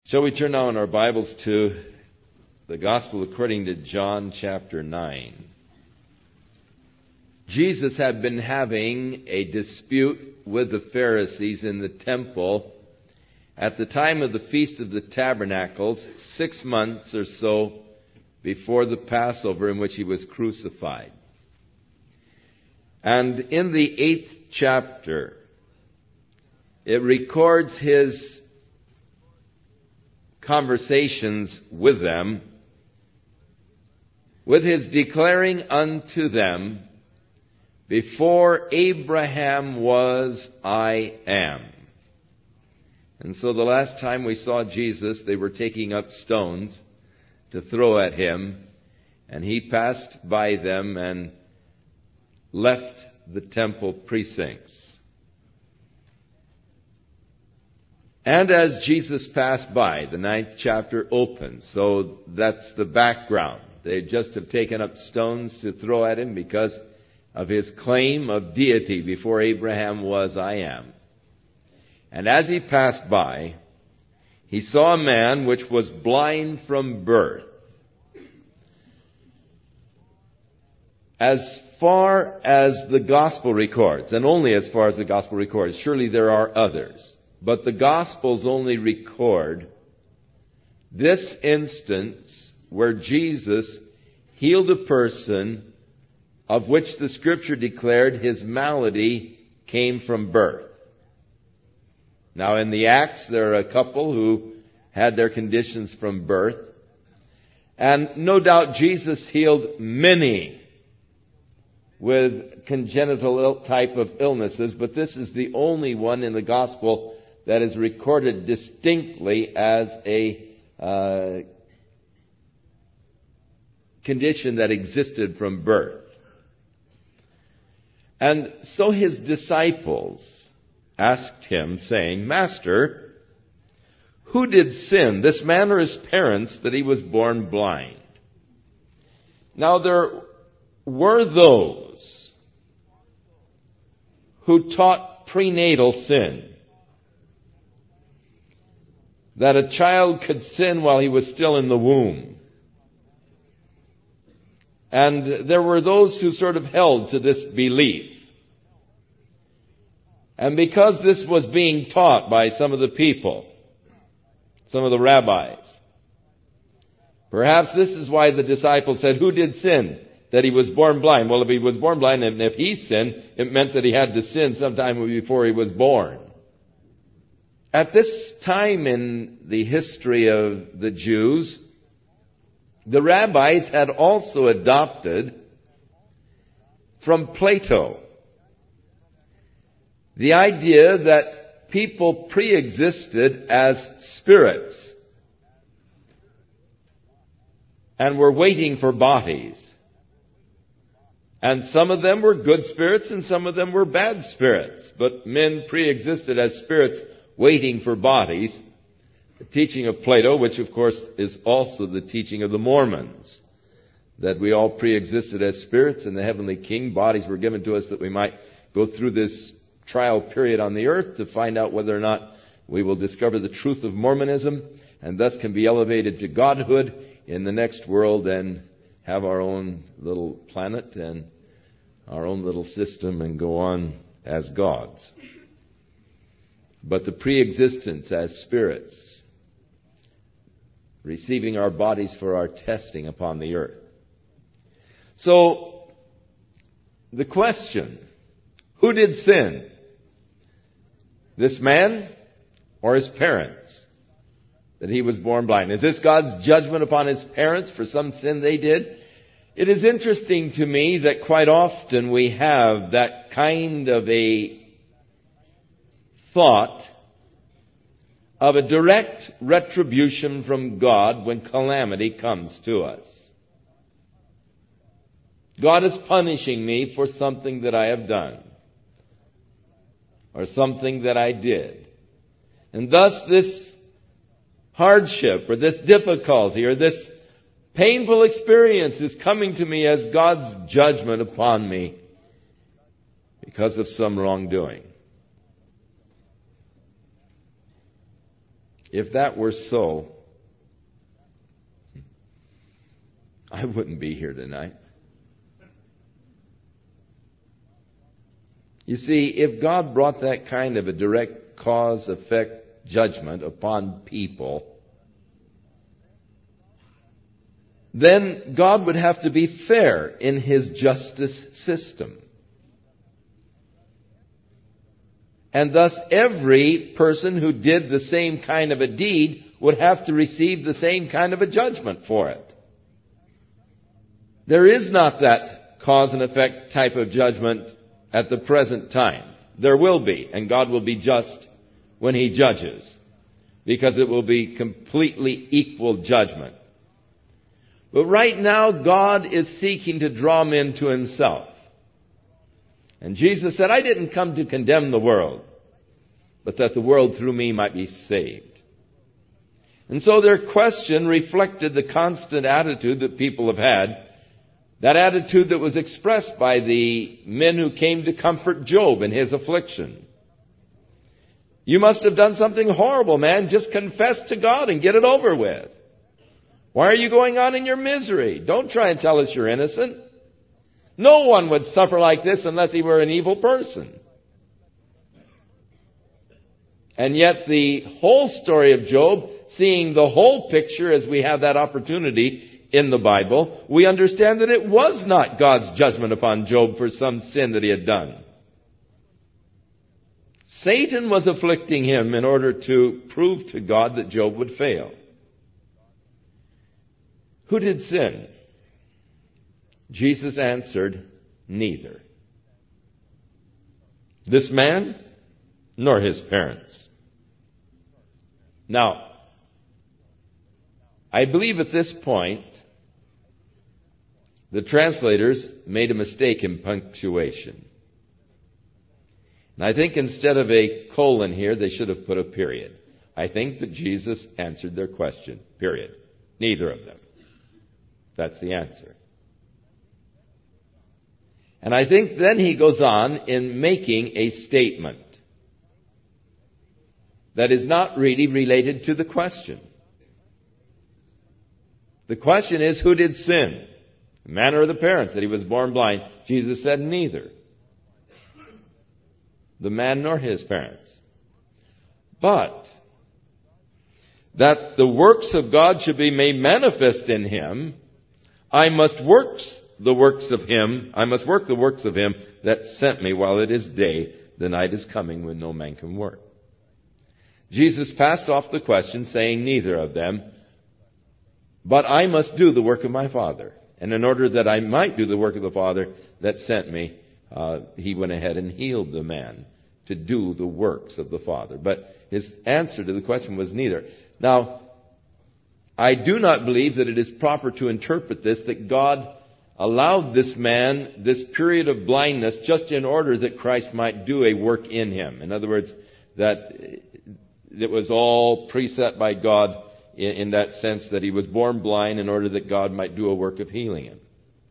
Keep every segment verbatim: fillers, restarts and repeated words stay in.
Shall we turn now in our Bibles to the Gospel according to John chapter nine. Jesus had been having a dispute with the Pharisees in the temple at the time of the Feast of the Tabernacles, six months or so before the Passover in which he was crucified. And in the eighth chapter, it records his conversations with them, with his declaring unto them, before Abraham was, I am. And so the last time we saw Jesus, they were taking up stones to throw at him, and he passed by them and left the temple precincts. And as Jesus passed by, the ninth chapter opens. So that's the background. They just have taken up stones to throw at him because of his claim of deity. Before Abraham was, I am. And as he passed by, he saw a man which was blind from birth. As far as the gospel records, and only as far as the gospel records, surely there are others, but the Gospels only record this instance where Jesus healed a person of which the Scripture declared his malady came from birth. Now in the Acts, there are a couple who had their conditions from birth. And no doubt Jesus healed many with congenital type of illnesses, but this is the only one in the Gospel that is recorded distinctly as a uh, condition that existed from birth. And so his disciples asked him, saying, Master, who did sin, this man or his parents, that he was born blind? Now there were those who taught prenatal sin, that a child could sin while he was still in the womb. And there were those who sort of held to this belief. And because this was being taught by some of the people, some of the rabbis, perhaps this is why the disciples said, who did sin, that he was born blind? Well, if he was born blind, and if he sinned, it meant that he had to sin sometime before he was born. At this time in the history of the Jews, the rabbis had also adopted from Plato the idea that people pre-existed as spirits and were waiting for bodies. And some of them were good spirits and some of them were bad spirits. But men pre-existed as spirits waiting for bodies. The teaching of Plato, which of course is also the teaching of the Mormons, that we all pre-existed as spirits in the heavenly King. Bodies were given to us that we might go through this trial period on the earth to find out whether or not we will discover the truth of Mormonism and thus can be elevated to godhood in the next world and have our own little planet and our own little system and go on as gods. But the pre-existence as spirits, receiving our bodies for our testing upon the earth. So, the question, who did sin? This man or his parents, that he was born blind? Is this God's judgment upon his parents for some sin they did? It is interesting to me that quite often we have that kind of a thought of a direct retribution from God when calamity comes to us. God is punishing me for something that I have done, or something that I did. And thus this hardship, or this difficulty, or this painful experience is coming to me as God's judgment upon me because of some wrongdoing. if that were so, I wouldn't be here tonight. You see, if God brought that kind of a direct cause-effect judgment upon people, then God would have to be fair in His justice system. And thus every person who did the same kind of a deed would have to receive the same kind of a judgment for it. There is not that cause and effect type of judgment at the present time. There will be, and God will be just when He judges, because it will be completely equal judgment. But right now, God is seeking to draw men to Himself. And Jesus said, I didn't come to condemn the world, but that the world through me might be saved. And so their question reflected the constant attitude that people have had, that attitude that was expressed by the men who came to comfort Job in his affliction. You must have done something horrible, man. Just confess to God and get it over with. Why are you going on in your misery? Don't try and tell us you're innocent. No one would suffer like this unless he were an evil person. And yet the whole story of Job, seeing the whole picture as we have that opportunity in the Bible, we understand that it was not God's judgment upon Job for some sin that he had done. Satan was afflicting him in order to prove to God that Job would fail. Who did sin? Jesus answered, neither. This man, nor his parents. Now, I believe at this point, the translators made a mistake in punctuation. And I think instead of a colon here, they should have put a period. I think that Jesus answered their question, period. Neither of them. That's the answer. And I think then he goes on in making a statement that is not really related to the question. The question is, who did sin? The man or the parents, that he was born blind? Jesus said, neither. The man nor his parents. But that the works of God should be made manifest in him, I must work the works of him, I must work the works of him that sent me while it is day. The night is coming when no man can work. Jesus passed off the question, saying, neither of them, but I must do the work of my Father. And in order that I might do the work of the Father that sent me, uh, he went ahead and healed the man to do the works of the Father. But his answer to the question was neither. Now, I do not believe that it is proper to interpret this, that God allowed this man this period of blindness just in order that Christ might do a work in him. In other words, that it was all preset by God in, in that sense that he was born blind in order that God might do a work of healing him.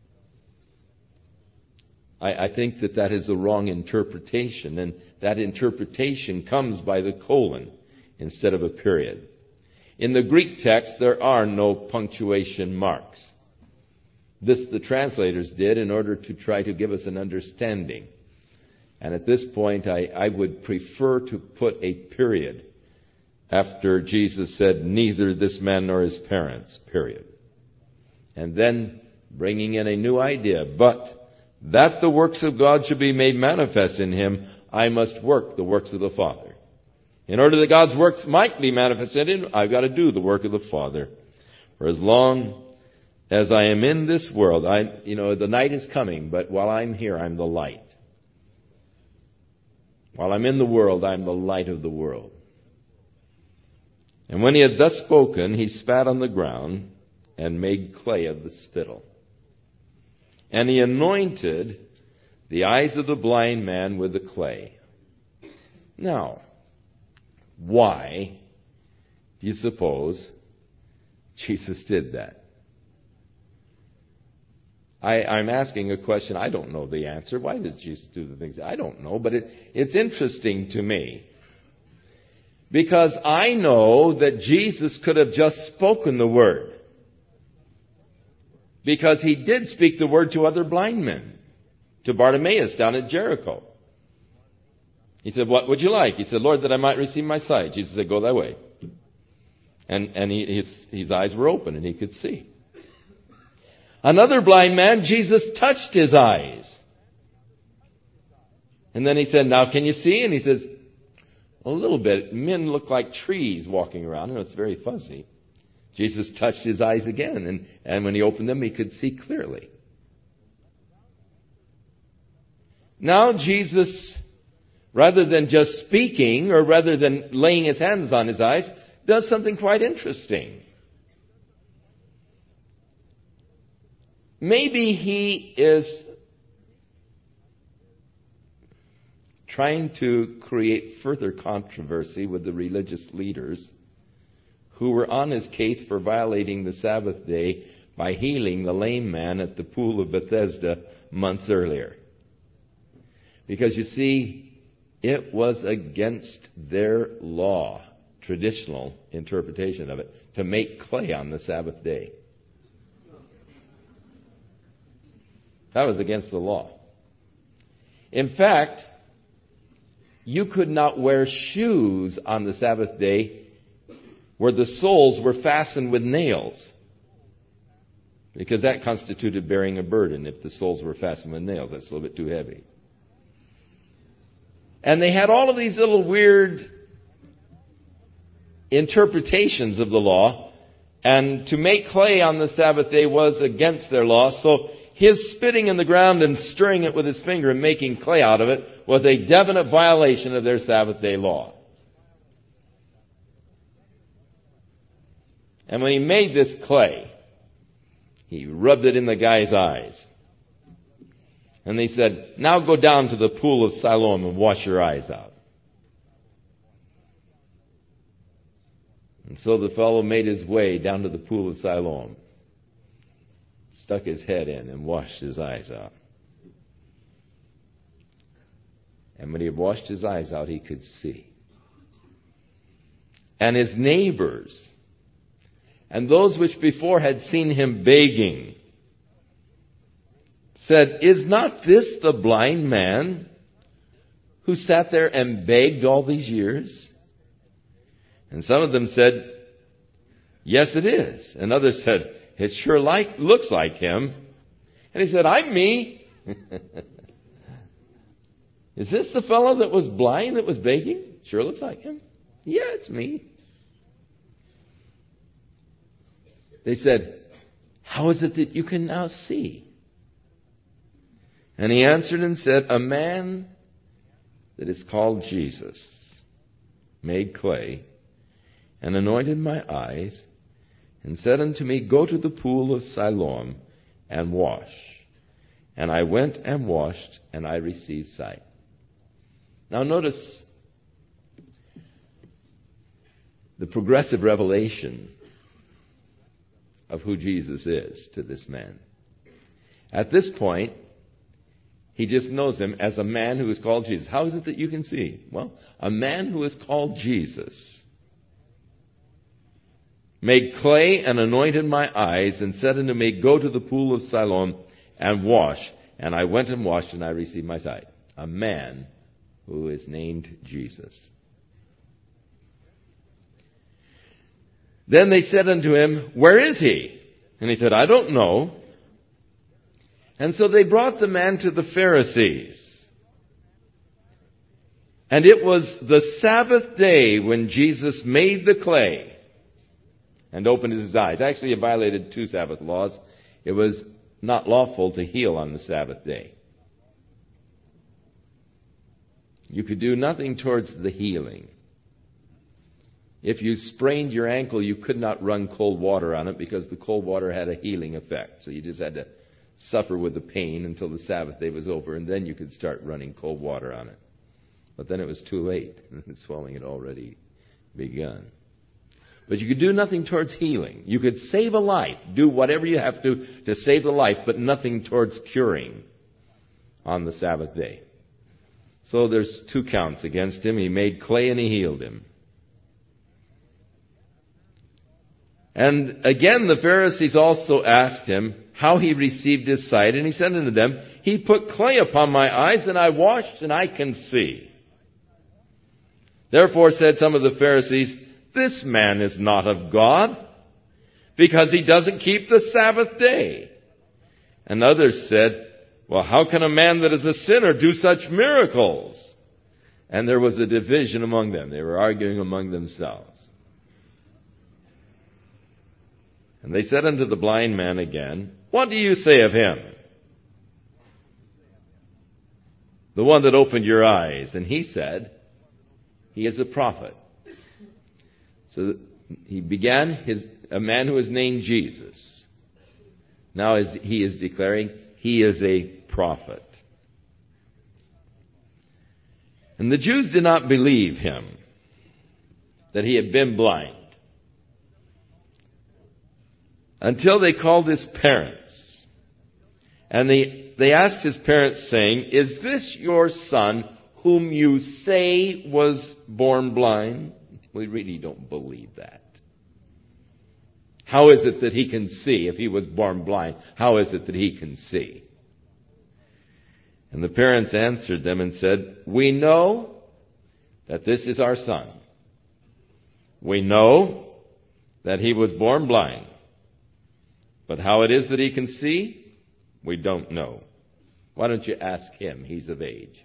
I, I think that that is the wrong interpretation, and that interpretation comes by the colon instead of a period. In the Greek text, there are no punctuation marks. This the translators did in order to try to give us an understanding. And at this point, I, I would prefer to put a period after Jesus said, neither this man nor his parents, period. And then bringing in a new idea, but that the works of God should be made manifest in him, I must work the works of the Father. In order that God's works might be manifested in him, I've got to do the work of the Father. For as long as I am in this world, I, you know, the night is coming, but while I'm here, I'm the light. While I'm in the world, I'm the light of the world. And when he had thus spoken, he spat on the ground and made clay of the spittle. And he anointed the eyes of the blind man with the clay. Now, why do you suppose Jesus did that? I, I'm asking a question. I don't know the answer. Why did Jesus do the things? I don't know, but it, it's interesting to me. Because I know that Jesus could have just spoken the word. Because he did speak the word to other blind men. To Bartimaeus down at Jericho. He said, what would you like? He said, Lord, that I might receive my sight. Jesus said, go thy way. And, and he, his, his eyes were open and he could see. Another blind man, Jesus touched his eyes. And then he said, now can you see? And he says, a little bit. Men look like trees walking around. You know, it's very fuzzy. Jesus touched his eyes again. And, and when he opened them, he could see clearly. Now Jesus, rather than just speaking or rather than laying his hands on his eyes, does something quite interesting. Maybe he is trying to create further controversy with the religious leaders who were on his case for violating the Sabbath day by healing the lame man at the pool of Bethesda months earlier. Because you see, it was against their law, traditional interpretation of it, to make clay on the Sabbath day. That was against the law. In fact, you could not wear shoes on the Sabbath day where the soles were fastened with nails, because that constituted bearing a burden if the soles were fastened with nails. That's a little bit too heavy. And they had all of these little weird interpretations of the law, and to make clay on the Sabbath day was against their law, so his spitting in the ground and stirring it with his finger and making clay out of it was a definite violation of their Sabbath day law. And when he made this clay, he rubbed it in the guy's eyes. And he said, now go down to the pool of Siloam and wash your eyes out. And so the fellow made his way down to the pool of Siloam, stuck his head in and washed his eyes out. And when he had washed his eyes out, he could see. And his neighbors, and those which before had seen him begging, said, is not this the blind man who sat there and begged all these years? And some of them said, yes, it is. And others said, it sure like looks like him. And he said, I'm me. Is this the fellow that was blind that was begging? Sure looks like him. Yeah, it's me. They said, how is it that you can now see? And he answered and said, a man that is called Jesus made clay and anointed my eyes and said unto me, go to the pool of Siloam and wash. And I went and washed, and I received sight. Now notice the progressive revelation of who Jesus is to this man. At this point, he just knows him as a man who is called Jesus. How is it that you can see? Well, a man who is called Jesus made clay and anointed my eyes and said unto me, go to the pool of Siloam and wash. And I went and washed, and I received my sight. A man who is named Jesus. Then they said unto him, where is he? And he said, I don't know. And so they brought the man to the Pharisees. And it was the Sabbath day when Jesus made the clay and opened his eyes. Actually, it violated two Sabbath laws. It was not lawful to heal on the Sabbath day. You could do nothing towards the healing. If you sprained your ankle, you could not run cold water on it because the cold water had a healing effect. So you just had to suffer with the pain until the Sabbath day was over, and then you could start running cold water on it. But then it was too late. The swelling had already begun. But you could do nothing towards healing. You could save a life, do whatever you have to to save the life, but nothing towards curing on the Sabbath day. So there's two counts against him. He made clay and he healed him. And again the Pharisees also asked him how he received his sight. And he said unto them, He put clay upon my eyes, and I washed, and I can see. Therefore said some of the Pharisees, This man is not of God, because he doesn't keep the Sabbath day. And others said, Well, how can a man that is a sinner do such miracles? And there was a division among them. They were arguing among themselves. And they said unto the blind man again, What do you say of him? The one that opened your eyes. And he said, He is a prophet. So he began his, a man who was named Jesus. Now as he is declaring, he is a prophet. And the Jews did not believe him that he had been blind until they called his parents. And they, they asked his parents, saying, Is this your son whom you say was born blind? We really don't believe that. How is it that he can see if he was born blind? How is it that he can see? And the parents answered them and said, We know that this is our son. We know that he was born blind. But how it is that he can see, we don't know. Why don't you ask him? He's of age.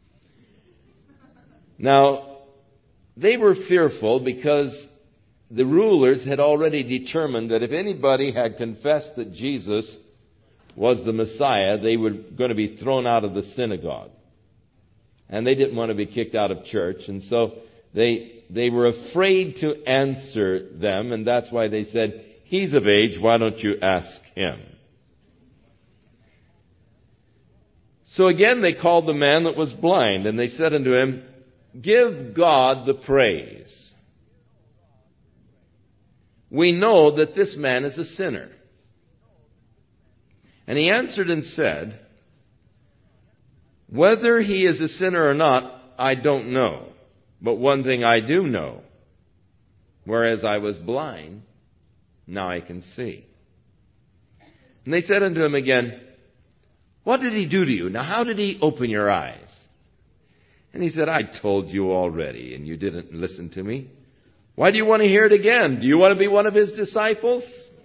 Now, they were fearful because the rulers had already determined that if anybody had confessed that Jesus was the Messiah, they were going to be thrown out of the synagogue. And they didn't want to be kicked out of church. And so they they were afraid to answer them. And that's why they said, He's of age, why don't you ask him? So again they called the man that was blind. And they said unto him, Give God the praise. We know that this man is a sinner. And he answered and said, Whether he is a sinner or not, I don't know. But one thing I do know. Whereas I was blind, now I can see. And they said unto him again, What did he do to you? Now how did he open your eyes? And he said, I told you already, and you didn't listen to me. Why do you want to hear it again? Do you want to be one of his disciples?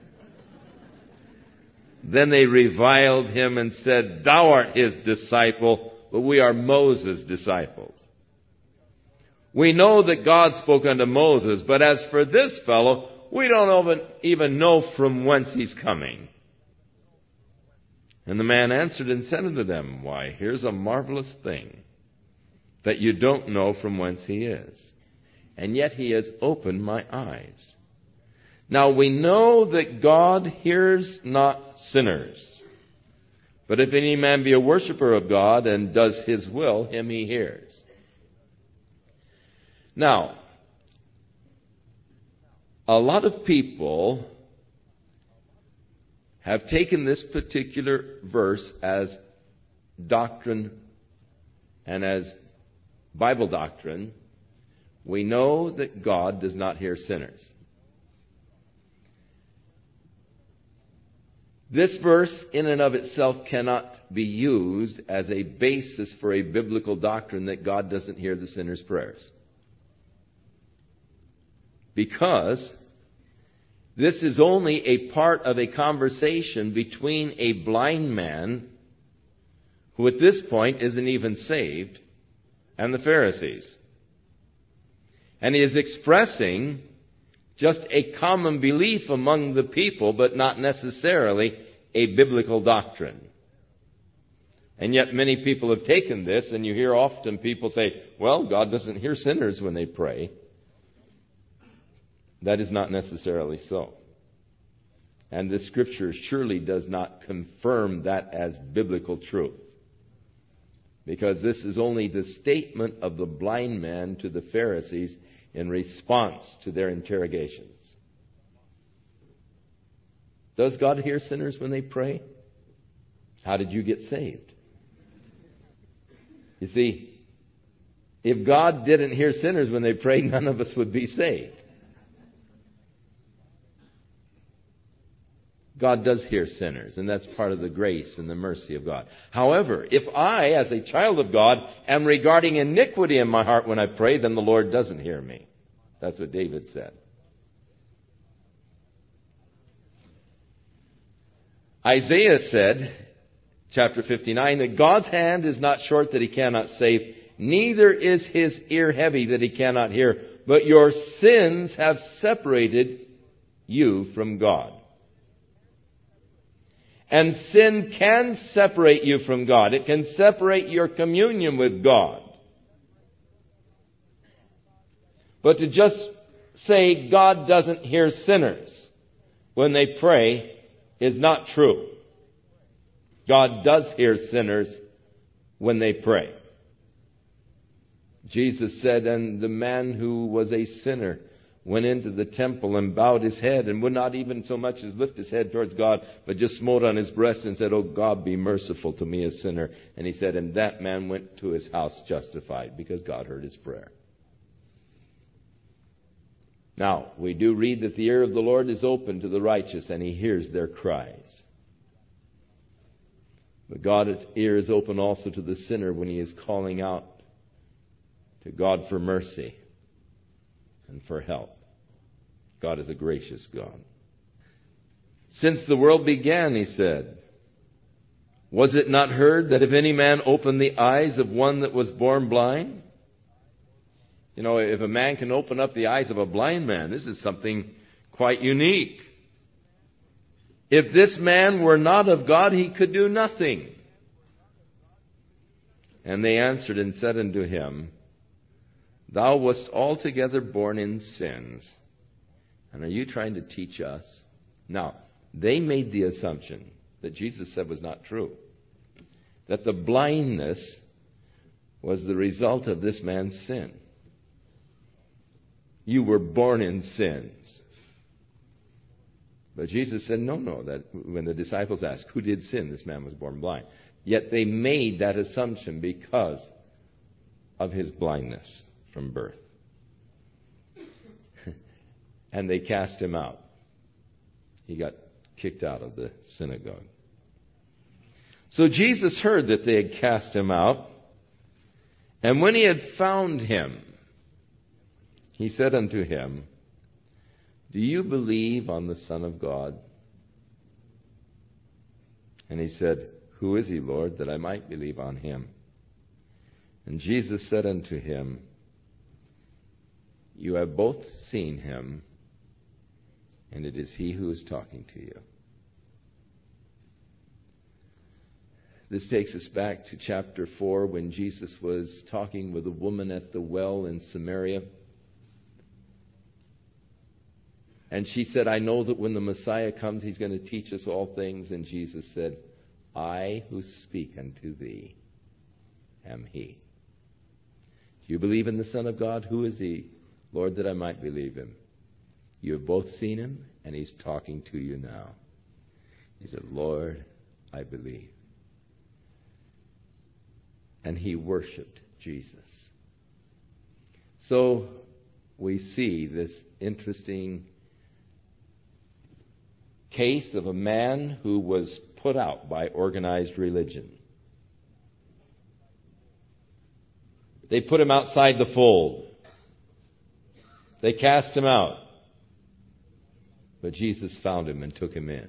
Then they reviled him and said, Thou art his disciple, but we are Moses' disciples. We know that God spoke unto Moses, but as for this fellow, we don't even know from whence he's coming. And the man answered and said unto them, Why, here's a marvelous thing, that you don't know from whence he is. And yet he has opened my eyes. Now we know that God hears not sinners. But if any man be a worshiper of God and does his will, him he hears. Now, a lot of people have taken this particular verse as doctrine and as Bible doctrine. We know that God does not hear sinners. This verse in and of itself cannot be used as a basis for a biblical doctrine that God doesn't hear the sinner's prayers. Because this is only a part of a conversation between a blind man, who at this point isn't even saved, and the Pharisees. And he is expressing just a common belief among the people, but not necessarily a biblical doctrine. And yet many people have taken this, and you hear often people say, well, God doesn't hear sinners when they pray. That is not necessarily so. And the Scripture surely does not confirm that as biblical truth. Because this is only the statement of the blind man to the Pharisees in response to their interrogations. Does God hear sinners when they pray? How did you get saved? You see, if God didn't hear sinners when they prayed, none of us would be saved. God does hear sinners, and that's part of the grace and the mercy of God. However, if I, as a child of God, am regarding iniquity in my heart when I pray, then the Lord doesn't hear me. That's what David said. Isaiah said, chapter fifty-nine, that God's hand is not short that he cannot save, neither is his ear heavy that he cannot hear, but your sins have separated you from God. And sin can separate you from God. It can separate your communion with God. But to just say God doesn't hear sinners when they pray is not true. God does hear sinners when they pray. Jesus said, and the man who was a sinner went into the temple and bowed his head and would not even so much as lift his head towards God, but just smote on his breast and said, "Oh God, be merciful to me, a sinner." And he said, and that man went to his house justified because God heard his prayer. Now, we do read that the ear of the Lord is open to the righteous and he hears their cries. But God's ear is open also to the sinner when he is calling out to God for mercy and for help. God is a gracious God. Since the world began, he said, was it not heard that if any man open the eyes of one that was born blind? You know, if a man can open up the eyes of a blind man, this is something quite unique. If this man were not of God, he could do nothing. And they answered and said unto him, thou wast altogether born in sins. And are you trying to teach us? Now, they made the assumption that Jesus said was not true. That the blindness was the result of this man's sin. You were born in sins. But Jesus said, no, no. That when the disciples asked, who did sin? This man was born blind. Yet they made that assumption because of his blindness from birth. And they cast him out. He got kicked out of the synagogue. So Jesus heard that they had cast him out. And when he had found him, he said unto him, do you believe on the Son of God? And he said, who is he, Lord, that I might believe on him? And Jesus said unto him, you have both seen him, and it is he who is talking to you. This takes us back to chapter four when Jesus was talking with a woman at the well in Samaria. And she said, I know that when the Messiah comes, he's going to teach us all things. And Jesus said, I who speak unto thee am he. Do you believe in the Son of God? Who is he? Lord, that I might believe him. You have both seen him, and he's talking to you now. He said, Lord, I believe. And he worshiped Jesus. So we see this interesting case of a man who was put out by organized religion. They put him outside the fold. They cast him out. But Jesus found him and took him in.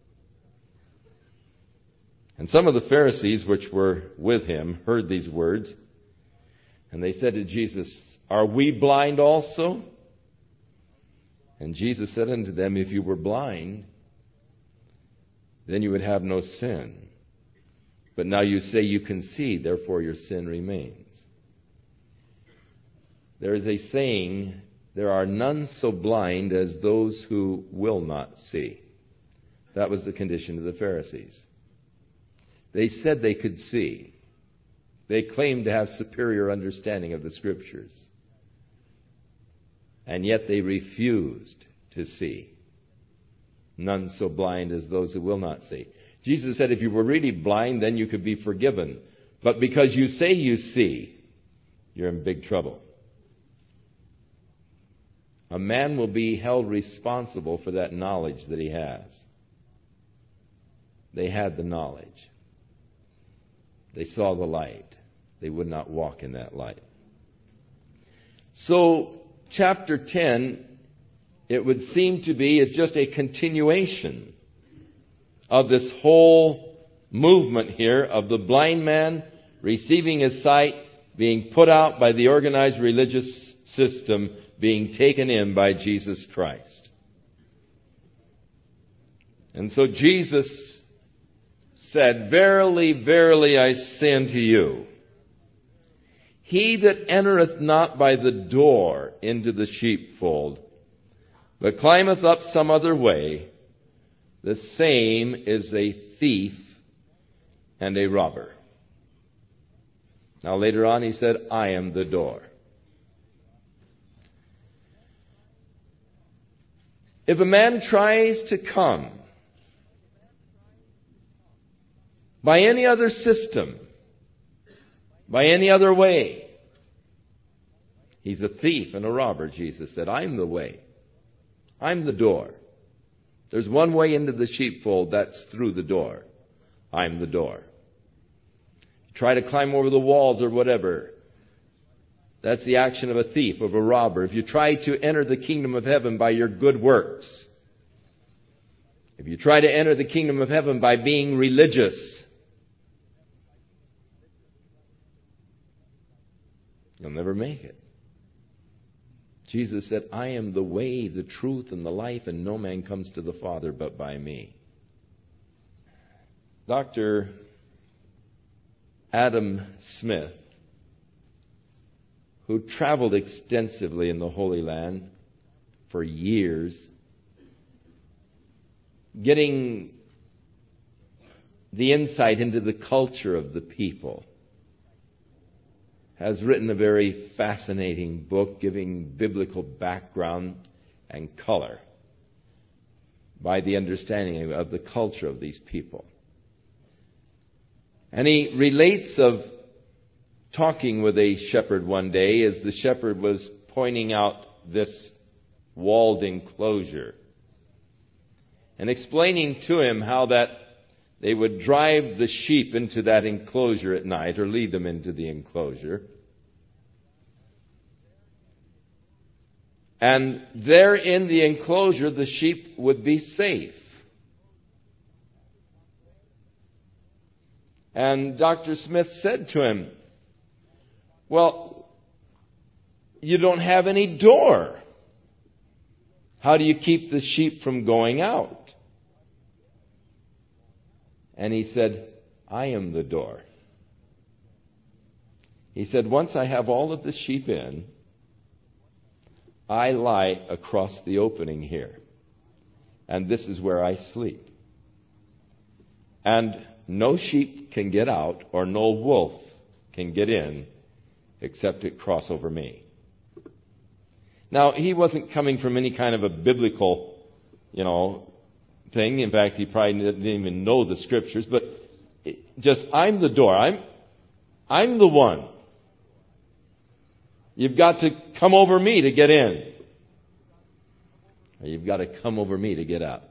And some of the Pharisees which were with him heard these words. And they said to Jesus, are we blind also? And Jesus said unto them, if you were blind, then you would have no sin. But now you say you can see, therefore your sin remains. There is a saying, there are none so blind as those who will not see. That was the condition of the Pharisees. They said they could see. They claimed to have superior understanding of the Scriptures. And yet they refused to see. None so blind as those who will not see. Jesus said if you were really blind, then you could be forgiven. But because you say you see, you're in big trouble. A man will be held responsible for that knowledge that he has. They had the knowledge. They saw the light. They would not walk in that light. So, chapter ten, it would seem to be, is just a continuation of this whole movement here of the blind man receiving his sight, being put out by the organized religious system, being taken in by Jesus Christ. And so Jesus said, "Verily, verily, I say unto you, he that entereth not by the door into the sheepfold, but climbeth up some other way, the same is a thief and a robber." Now later on he said, "I am the door." If a man tries to come by any other system, by any other way, he's a thief and a robber, Jesus said. I'm the way. I'm the door. There's one way into the sheepfold, that's through the door. I'm the door. Try to climb over the walls or whatever, that's the action of a thief, of a robber. If you try to enter the kingdom of heaven by your good works, if you try to enter the kingdom of heaven by being religious, you'll never make it. Jesus said, "I am the way, the truth, and the life, and no man comes to the Father but by me." Doctor Adam Smith, who traveled extensively in the Holy Land for years, getting the insight into the culture of the people, has written a very fascinating book giving biblical background and color by the understanding of the culture of these people. And he relates of talking with a shepherd one day as the shepherd was pointing out this walled enclosure and explaining to him how that they would drive the sheep into that enclosure at night or lead them into the enclosure. And there in the enclosure, the sheep would be safe. And Doctor Smith said to him, "Well, you don't have any door. How do you keep the sheep from going out?" And he said, "I am the door." He said, "Once I have all of the sheep in, I lie across the opening here. And this is where I sleep. And no sheep can get out or no wolf can get in except it cross over me." Now, he wasn't coming from any kind of a biblical, you know, thing. In fact, he probably didn't even know the scriptures. But just, I'm the door. I'm, I'm the one. You've got to come over me to get in. Or you've got to come over me to get out.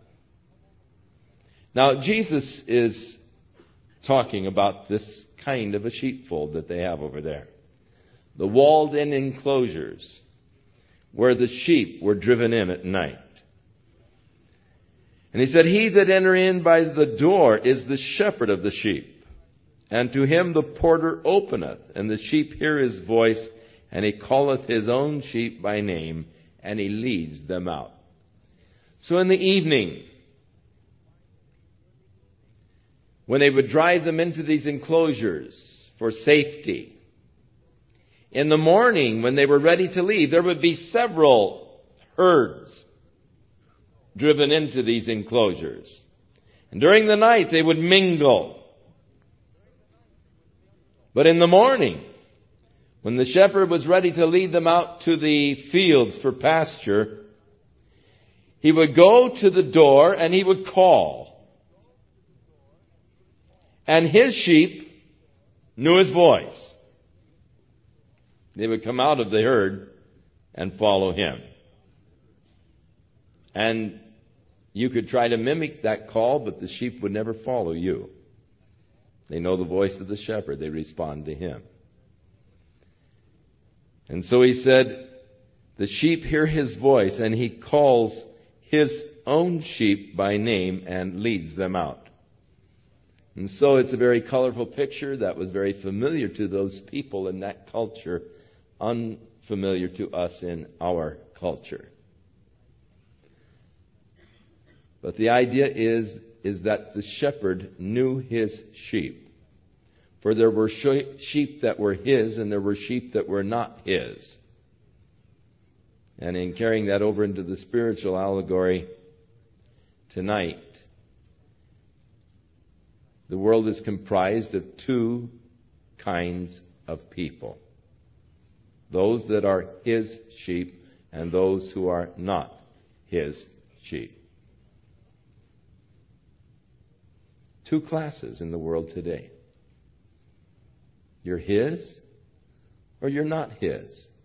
Now, Jesus is talking about this kind of a sheepfold that they have over there. The walled-in enclosures where the sheep were driven in at night. And he said, "He that enter in by the door is the shepherd of the sheep. And to him the porter openeth, and the sheep hear his voice, and he calleth his own sheep by name, and he leads them out." So in the evening, when they would drive them into these enclosures for safety, in the morning when they were ready to leave, there would be several herds driven into these enclosures. And during the night they would mingle. But in the morning, when the shepherd was ready to lead them out to the fields for pasture, he would go to the door and he would call. And his sheep knew his voice. They would come out of the herd and follow him. And You could try to mimic that call, but the sheep would never follow you. They know the voice of the shepherd. They respond to him. And so he said, the sheep hear his voice, and he calls his own sheep by name and leads them out. And so it's a very colorful picture that was very familiar to those people in that culture, unfamiliar to us in our culture. But the idea is, is that the shepherd knew his sheep. For there were sheep that were his, and there were sheep that were not his. And in carrying that over into the spiritual allegory tonight, the world is comprised of two kinds of people. Those that are his sheep and those who are not his sheep. Two classes in the world today. You're his or you're not his.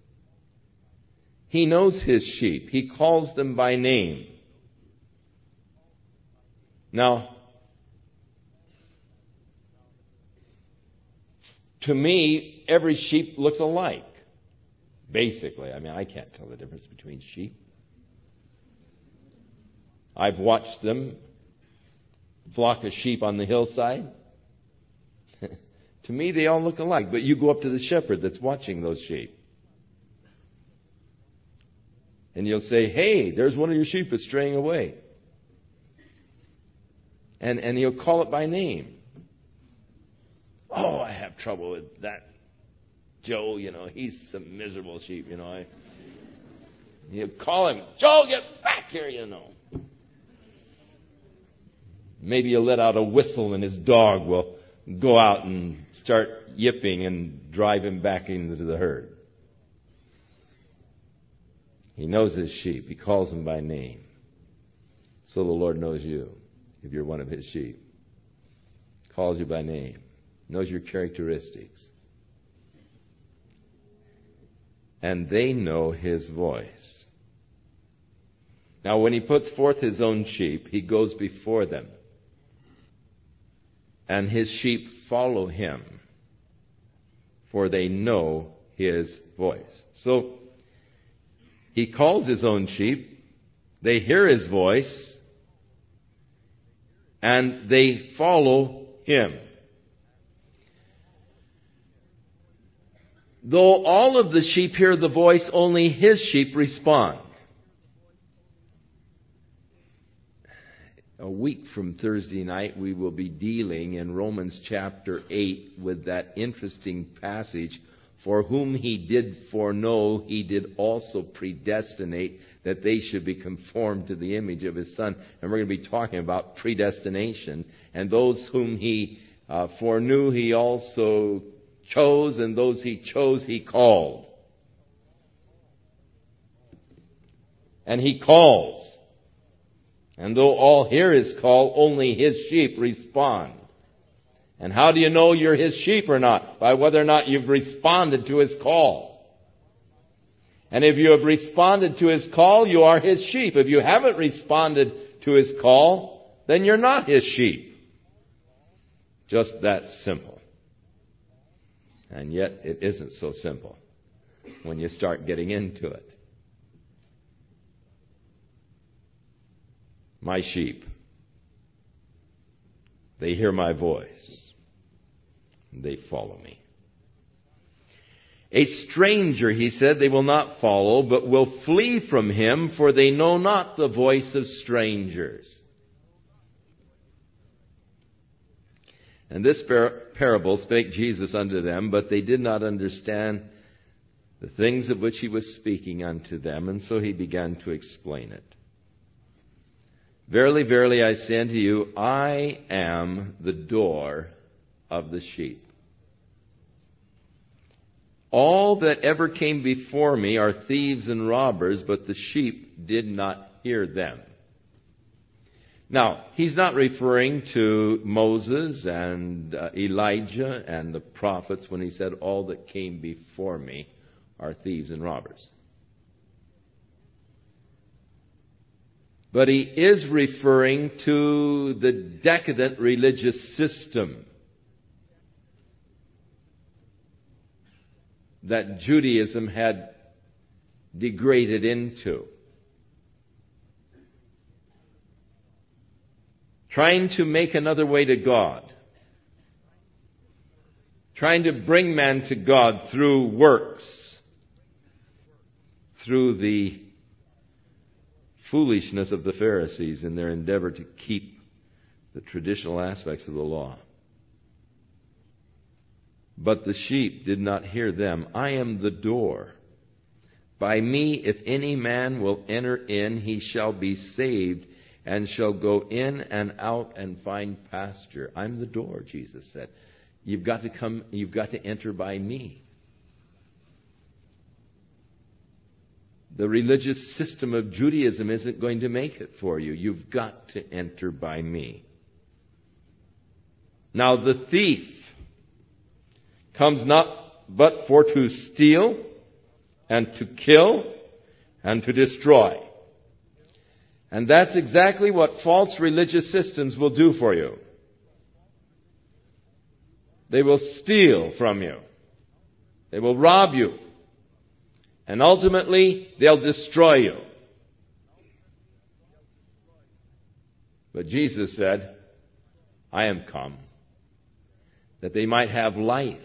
He knows his sheep. He calls them by name. Now, to me, every sheep looks alike. Basically. I mean, I can't tell the difference between sheep. I've watched them, flock of sheep on the hillside. To me, they all look alike. But you go up to the shepherd that's watching those sheep. And you'll say, hey, there's one of your sheep that's straying away. And, and he'll call it by name. Oh, I have trouble with that Joe, you know, he's some miserable sheep, you know. I, you call him, Joe, get back here, you know. Maybe you let out a whistle and his dog will go out and start yipping and drive him back into the herd. He knows his sheep. He calls them by name. So the Lord knows you, if you're one of his sheep. Calls you by name. Knows your characteristics. And they know his voice. Now, when he puts forth his own sheep, he goes before them. And his sheep follow him, for they know his voice. So, he calls his own sheep, they hear his voice, and they follow him. Though all of the sheep hear the voice, only his sheep respond. A week from Thursday night, we will be dealing in Romans chapter eight with that interesting passage. For whom he did foreknow, he did also predestinate that they should be conformed to the image of his Son. And we're going to be talking about predestination. And those whom he uh, foreknew, he also chose. And those he chose, he called. And he calls. And though all hear his call, only his sheep respond. And how do you know you're his sheep or not? By whether or not you've responded to his call. And if you have responded to his call, you are his sheep. If you haven't responded to his call, then you're not his sheep. Just that simple. And yet it isn't so simple when you start getting into it. My sheep, they hear my voice. They follow me. A stranger, he said, they will not follow, but will flee from him, for they know not the voice of strangers. And this par- parable spake Jesus unto them, but they did not understand the things of which he was speaking unto them, and so he began to explain it. Verily, verily, I say unto you, I am the door of the sheep. All that ever came before me are thieves and robbers, but the sheep did not hear them. Now, he's not referring to Moses and uh, Elijah and the prophets when he said, all that came before me are thieves and robbers. But he is referring to the decadent religious system that Judaism had degraded into. Trying to make another way to God. Trying to bring man to God through works. Through the foolishness of the Pharisees in their endeavor to keep the traditional aspects of the law. But the sheep did not hear them. I am the door. By me, if any man will enter in, he shall be saved, and shall go in and out and find pasture. I'm the door, Jesus said. You've got to come, you've got to enter by me. The religious system of Judaism isn't going to make it for you. You've got to enter by me. Now the thief comes not but for to steal and to kill and to destroy. And that's exactly what false religious systems will do for you. They will steal from you. They will rob you. And ultimately, they'll destroy you. But Jesus said, I am come that they might have life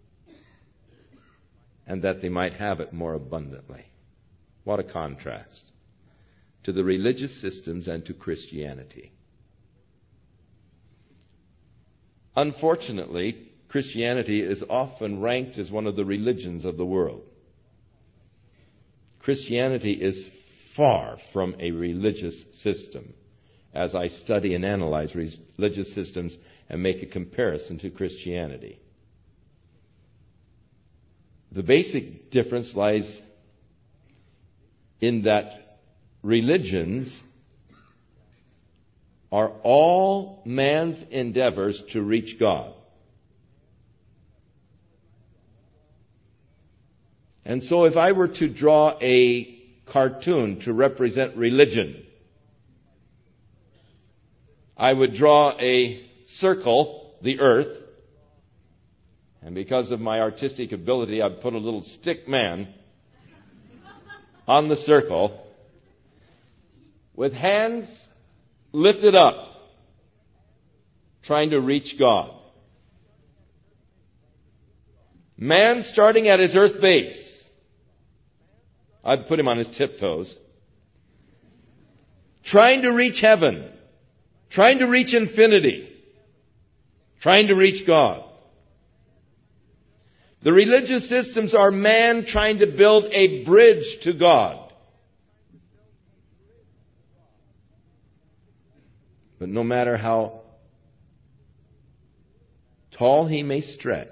and that they might have it more abundantly. What a contrast to the religious systems and to Christianity. Unfortunately, Christianity is often ranked as one of the religions of the world. Christianity is far from a religious system as I study and analyze religious systems and make a comparison to Christianity. The basic difference lies in that religions are all man's endeavors to reach God. And so if I were to draw a cartoon to represent religion, I would draw a circle, the earth, and because of my artistic ability, I'd put a little stick man on the circle with hands lifted up, trying to reach God. Man starting at his earth base. I'd put him on his tiptoes. Trying to reach heaven. Trying to reach infinity. Trying to reach God. The religious systems are man trying to build a bridge to God. But no matter how tall he may stretch,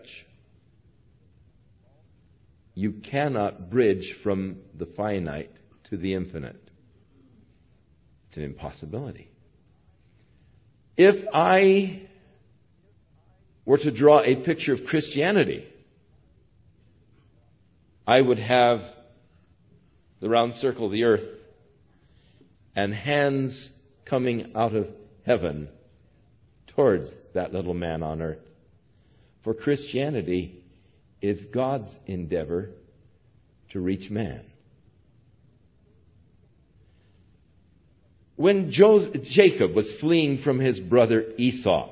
you cannot bridge from the finite to the infinite. It's an impossibility. If I were to draw a picture of Christianity, I would have the round circle of the earth and hands coming out of heaven towards that little man on earth. For Christianity is God's endeavor to reach man. When Jacob was fleeing from his brother Esau,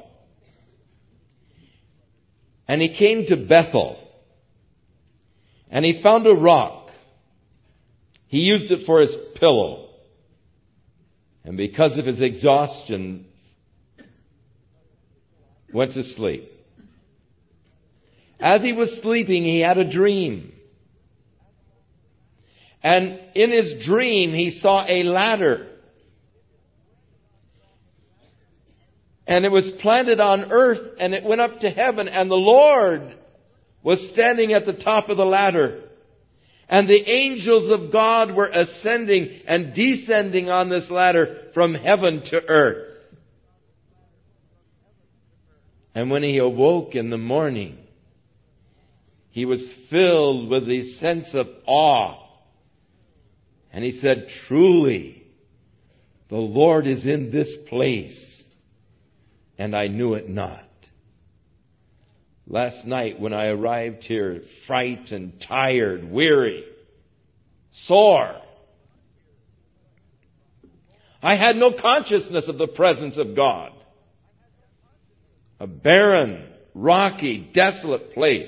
and he came to Bethel, and he found a rock, he used it for his pillow. And because of his exhaustion, went to sleep. As he was sleeping, he had a dream. And in his dream, he saw a ladder. And it was planted on earth, and it went up to heaven, and the Lord was standing at the top of the ladder. And the angels of God were ascending and descending on this ladder from heaven to earth. And when he awoke in the morning, he was filled with a sense of awe. And he said, truly, The Lord is in this place, and I knew it not. Last night when I arrived here, frightened, tired, weary, sore, I had no consciousness of the presence of God. A barren, rocky, desolate place.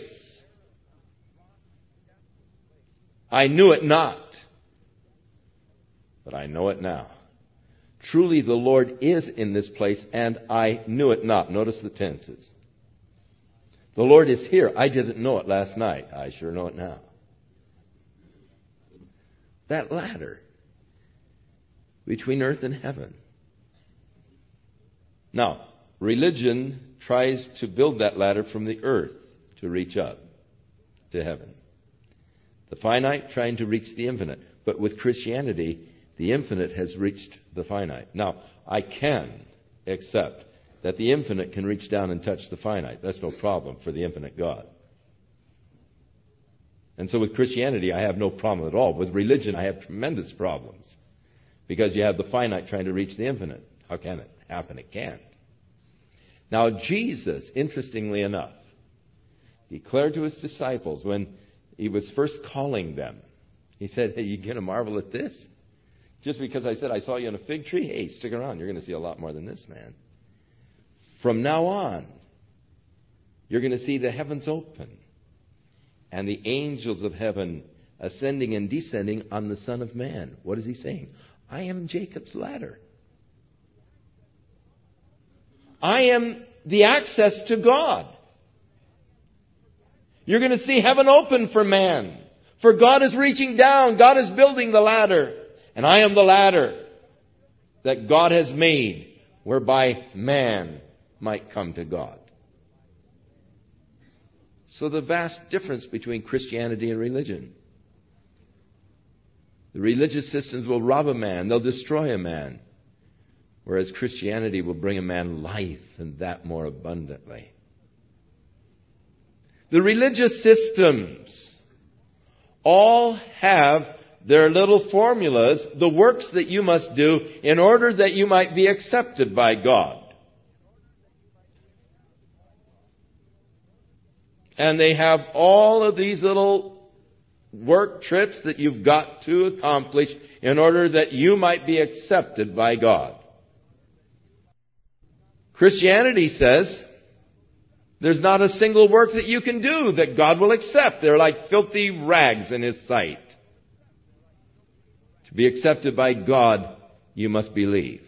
I knew it not, but I know it now. Truly the Lord is in this place, and I knew it not. Notice the tenses. The Lord is here. I didn't know it last night. I sure know it now. That ladder between earth and heaven. Now, religion tries to build that ladder from the earth to reach up to heaven. The finite trying to reach the infinite. But with Christianity, the infinite has reached the finite. Now, I can accept that the infinite can reach down and touch the finite. That's no problem for the infinite God. And so with Christianity, I have no problem at all. With religion, I have tremendous problems. Because you have the finite trying to reach the infinite. How can it happen? It can't. Now, Jesus, interestingly enough, declared to his disciples when he was first calling them, he said, hey, you going to marvel at this? Just because I said I saw you on a fig tree, hey, stick around. You're going to see a lot more than this, man. From now on, you're going to see the heavens open and the angels of heaven ascending and descending on the Son of Man. What is he saying? I am Jacob's ladder. I am the access to God. You're going to see heaven open for man. For God is reaching down. God is building the ladder. And I am the ladder that God has made whereby man might come to God. So the vast difference between Christianity and religion. The religious systems will rob a man. They'll destroy a man. Whereas Christianity will bring a man life, and that more abundantly. The religious systems all have their little formulas, the works that you must do in order that you might be accepted by God. And they have all of these little work trips that you've got to accomplish in order that you might be accepted by God. Christianity says there's not a single work that you can do that God will accept. They're like filthy rags in His sight. To be accepted by God, you must believe.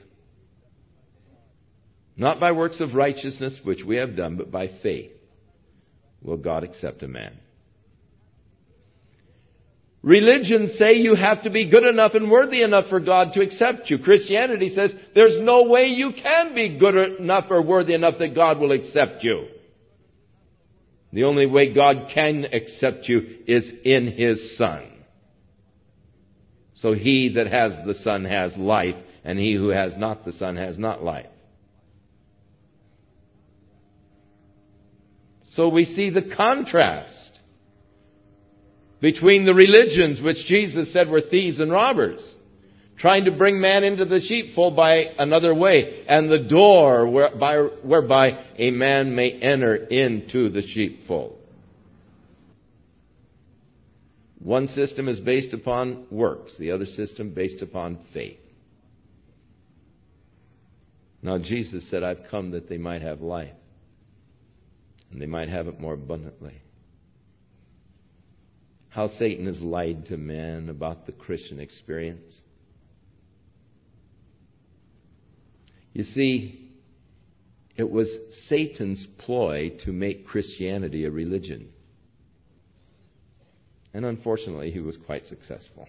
Not by works of righteousness, which we have done, but by faith will God accept a man. Religions say you have to be good enough and worthy enough for God to accept you. Christianity says there's no way you can be good enough or worthy enough that God will accept you. The only way God can accept you is in His Son. So he that has the Son has life, and he who has not the Son has not life. So we see the contrast between the religions which Jesus said were thieves and robbers, trying to bring man into the sheepfold by another way, and the door whereby, whereby a man may enter into the sheepfold. One system is based upon works, the other system based upon faith. Now Jesus said, I've come that they might have life, and they might have it more abundantly. How Satan has lied to men about the Christian experience. You see, it was Satan's ploy to make Christianity a religion. And unfortunately, he was quite successful.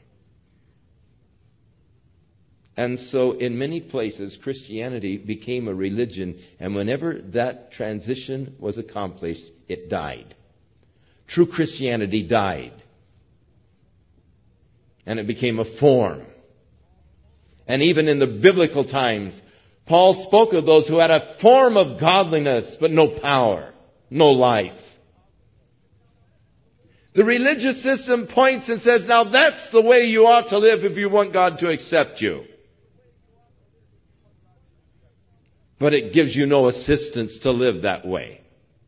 And so in many places, Christianity became a religion, and whenever that transition was accomplished, it died. True Christianity died. And it became a form. And even in the biblical times, Paul spoke of those who had a form of godliness, but no power, no life. The religious system points and says, now that's the way you ought to live if you want God to accept you. but it gives you no assistance to live that way.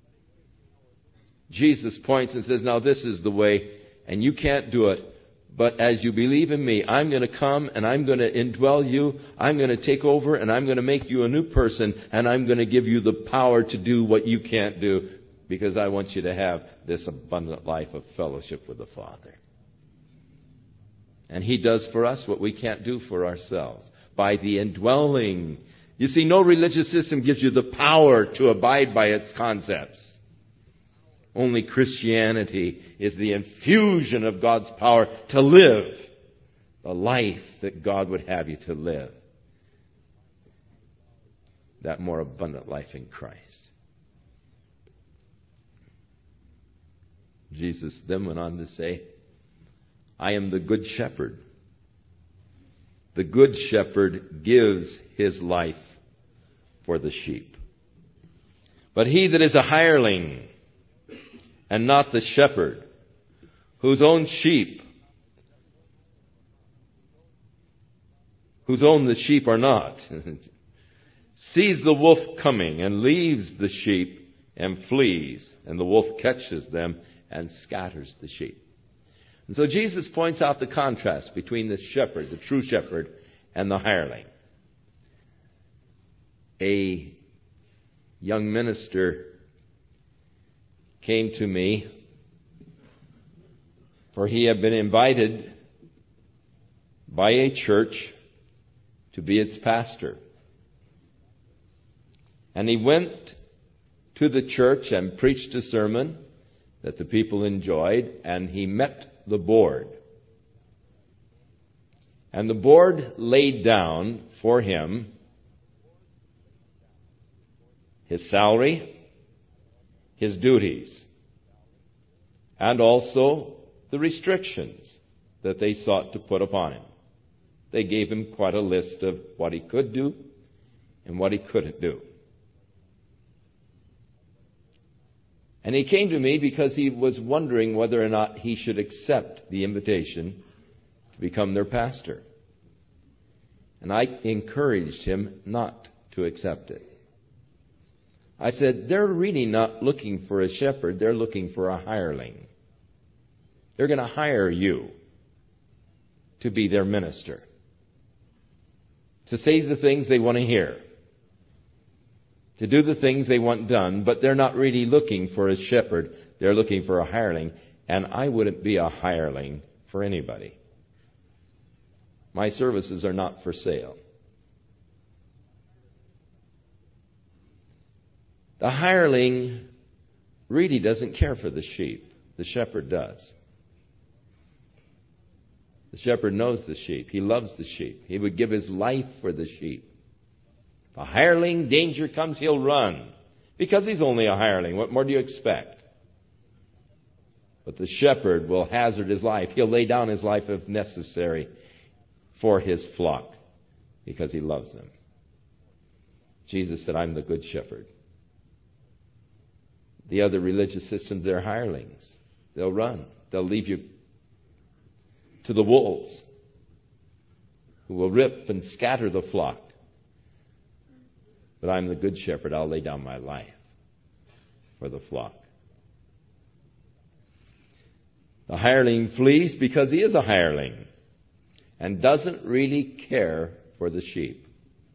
Jesus points and says, now this is the way, and you can't do it. But as you believe in me, I'm going to come and I'm going to indwell you. I'm going to take over and I'm going to make you a new person. And I'm going to give you the power to do what you can't do, because I want you to have this abundant life of fellowship with the Father. And He does for us what we can't do for ourselves by the indwelling. You see, no religious system gives you the power to abide by its concepts. Only Christianity is the infusion of God's power to live the life that God would have you to live. That more abundant life in Christ. Jesus then went on to say, I am the good shepherd. The good shepherd gives his life for the sheep. But he that is a hireling and not the shepherd, whose own sheep, whose own the sheep are not, sees the wolf coming and leaves the sheep and flees, and the wolf catches them and scatters the sheep. And so Jesus points out the contrast between the shepherd, the true shepherd, and the hireling. A young minister came to me, for he had been invited by a church to be its pastor. And he went to the church and preached a sermon that the people enjoyed, and he met the board. And the board laid down for him his salary, his duties, and also the restrictions that they sought to put upon him. They gave him quite a list of what he could do and what he couldn't do. And he came to me because he was wondering whether or not he should accept the invitation to become their pastor. And I encouraged him not to accept it. I said, they're really not looking for a shepherd, they're looking for a hireling. They're going to hire you to be their minister, to say the things they want to hear, to do the things they want done, but they're not really looking for a shepherd, they're looking for a hireling, and I wouldn't be a hireling for anybody. My services are not for sale. The hireling really doesn't care for the sheep. The shepherd does. The shepherd knows the sheep. He loves the sheep. He would give his life for the sheep. If a hireling, danger comes, he'll run. Because he's only a hireling. What more do you expect? But the shepherd will hazard his life. He'll lay down his life if necessary for his flock because he loves them. Jesus said, I'm the good shepherd. The other religious systems, they're hirelings. They'll run. They'll leave you to the wolves who will rip and scatter the flock. But I'm the good shepherd. I'll lay down my life for the flock. The hireling flees because he is a hireling and doesn't really care for the sheep.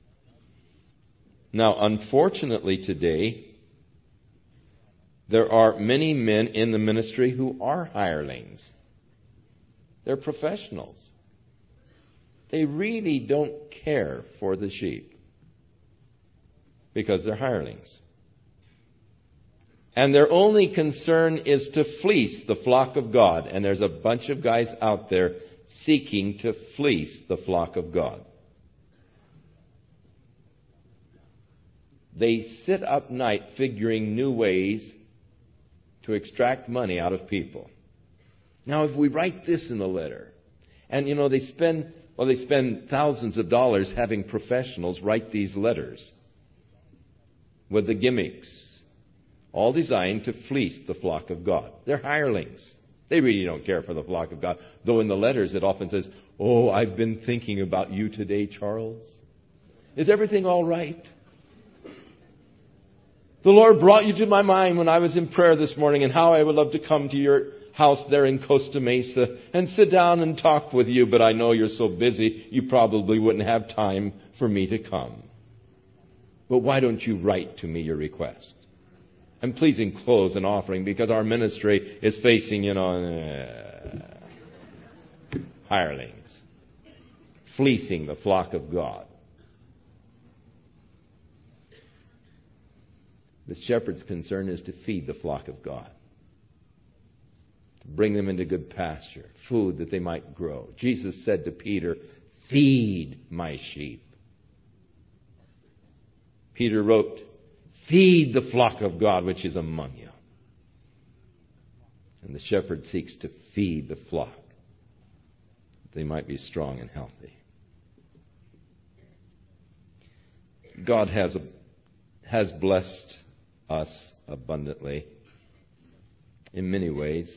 Now, unfortunately today, there are many men in the ministry who are hirelings. They're professionals. They really don't care for the sheep because they're hirelings. And their only concern is to fleece the flock of God. And there's a bunch of guys out there seeking to fleece the flock of God. They sit up night figuring new ways to extract money out of people. Now, if we write this in the letter, and you know, they spend, well, they spend thousands of dollars having professionals write these letters with the gimmicks, all designed to fleece the flock of God. They're hirelings. They really don't care for the flock of God. Though in the letters it often says, oh, I've been thinking about you today, Charles. Is everything all right? The Lord brought you to my mind when I was in prayer this morning, and how I would love to come to your house there in Costa Mesa and sit down and talk with you, but I know you're so busy you probably wouldn't have time for me to come. But why don't you write to me your request? And please enclose an offering, because our ministry is facing, you know, uh, hirelings, fleecing the flock of God. The shepherd's concern is to feed the flock of God, to bring them into good pasture, food that they might grow. Jesus said to Peter, "Feed my sheep." Peter wrote, "Feed the flock of God which is among you." And the shepherd seeks to feed the flock, that they might be strong and healthy. God has a, has blessed us abundantly in many ways.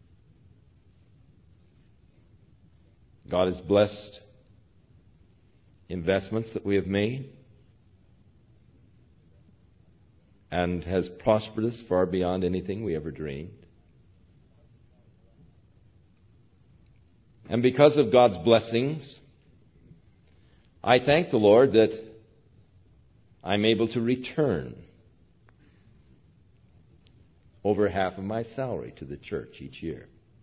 God has blessed investments that we have made and has prospered us far beyond anything we ever dreamed. And because of God's blessings, I thank the Lord that I'm able to return over half of my salary to the church each year.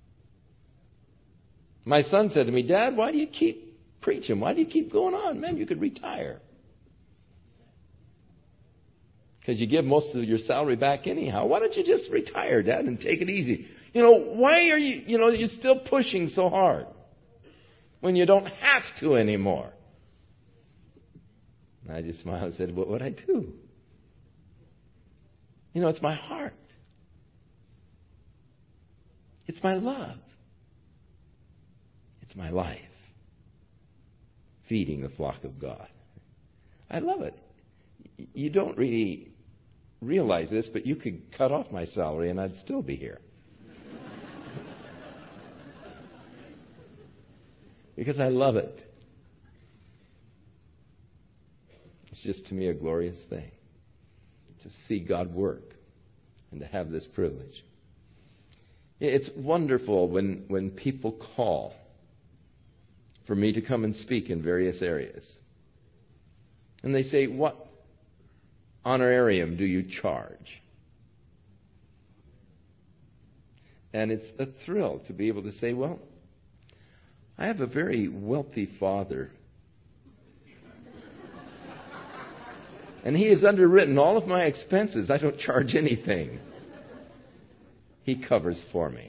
My son said to me, "Dad, why do you keep preaching? Why do you keep going on? Man, you could retire." Because you give most of your salary back anyhow. Why don't you just retire, Dad, and take it easy? You know, why are you, you know, you're still pushing so hard when you don't have to anymore? And I just smiled and said, "What would I do? You know, it's my heart. It's my love. It's my life. Feeding the flock of God." I love it. You don't really realize this, but you could cut off my salary and I'd still be here. Because I love it. It's just to me a glorious thing to see God work and to have this privilege. It's wonderful when, when people call for me to come and speak in various areas. And they say, "What honorarium do you charge?" And it's a thrill to be able to say, "Well, I have a very wealthy father. And he has underwritten all of my expenses. I don't charge anything. He covers for me."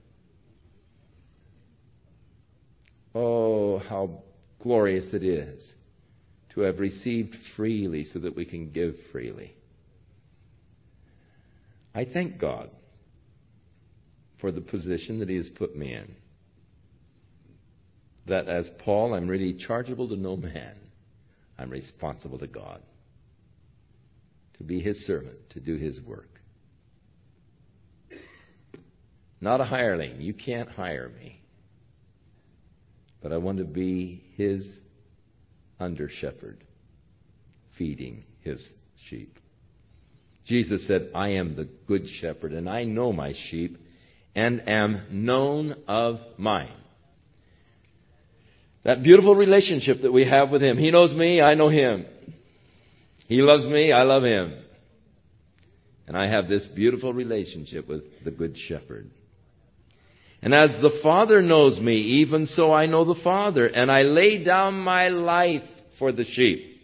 Oh, how glorious it is to have received freely so that we can give freely. I thank God for the position that He has put me in. That as Paul, I'm really chargeable to no man. I'm responsible to God. To be His servant, to do His work. Not a hireling. You can't hire me. But I want to be His under shepherd, feeding His sheep. Jesus said, "I am the good shepherd, and I know my sheep, and am known of mine." That beautiful relationship that we have with Him. He knows me, I know Him. He loves me, I love Him. And I have this beautiful relationship with the Good Shepherd. And as the Father knows me, even so I know the Father, and I lay down my life for the sheep.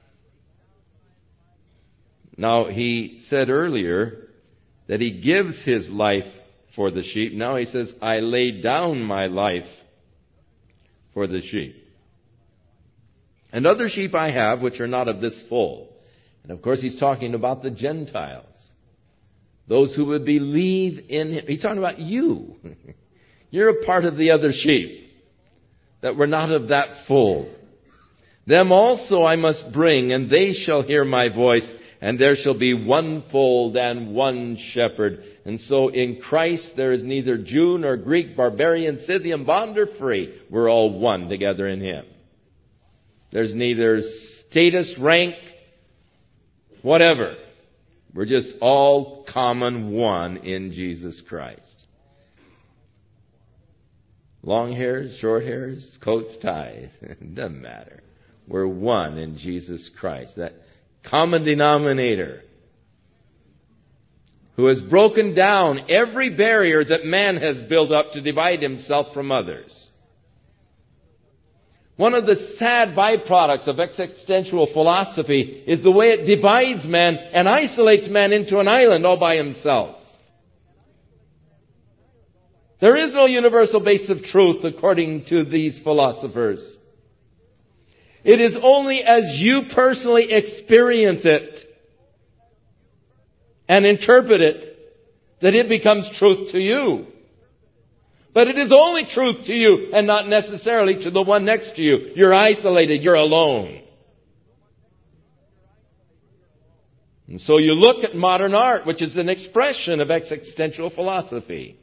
Now, He said earlier that He gives His life for the sheep. Now He says, "I lay down my life for the sheep. And other sheep I have, which are not of this fold." And of course, He's talking about the Gentiles. Those who would believe in Him. He's talking about you. You're a part of the other sheep that were not of that fold. "Them also I must bring, and they shall hear my voice, and there shall be one fold and one shepherd." And so in Christ there is neither Jew nor Greek, barbarian, Scythian, bond or free. We're all one together in Him. There's neither status, rank, whatever. We're just all common one in Jesus Christ. Long hairs, short hairs, coats, ties. It doesn't matter. We're one in Jesus Christ. That common denominator who has broken down every barrier that man has built up to divide himself from others. One of the sad byproducts of existential philosophy is the way it divides man and isolates man into an island all by himself. There is no universal base of truth according to these philosophers. It is only as you personally experience it and interpret it that it becomes truth to you. But it is only truth to you and not necessarily to the one next to you. You're isolated. You're alone. And so you look at modern art, which is an expression of existential philosophy.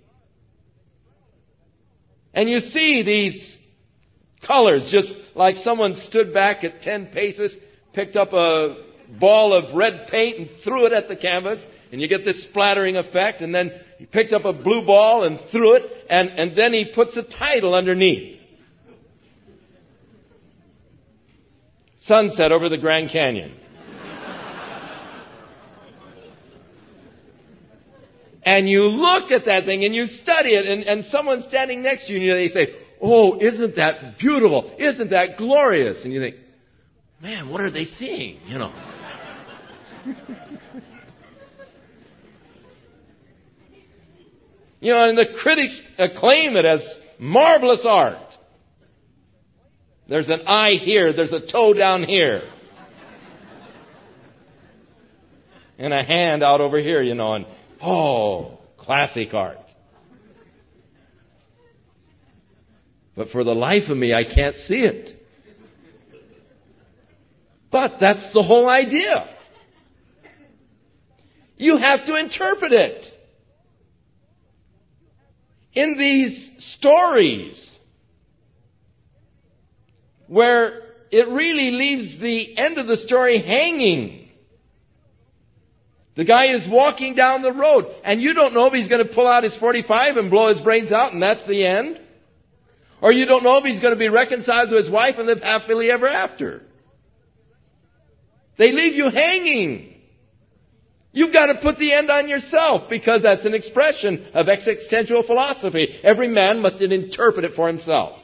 And you see these colors, just like someone stood back at ten paces, picked up a ball of red paint and threw it at the canvas, and you get this splattering effect, and then he picked up a blue ball and threw it, and, and then he puts a title underneath. Sunset over the Grand Canyon. And you look at that thing and you study it, and, and someone's standing next to you and they say, "Oh, isn't that beautiful? Isn't that glorious?" And you think, "Man, what are they seeing?" You know. You know, and the critics acclaim it as marvelous art. There's an eye here, there's a toe down here. And a hand out over here, you know, and oh, classic art. But for the life of me, I can't see it. But that's the whole idea. You have to interpret it. In these stories, where it really leaves the end of the story hanging. The guy is walking down the road, and you don't know if he's going to pull out his forty-five and blow his brains out, and that's the end. Or you don't know if he's going to be reconciled to his wife and live happily ever after. They leave you hanging. You've got to put the end on yourself, because that's an expression of existential philosophy. Every man must interpret it for himself.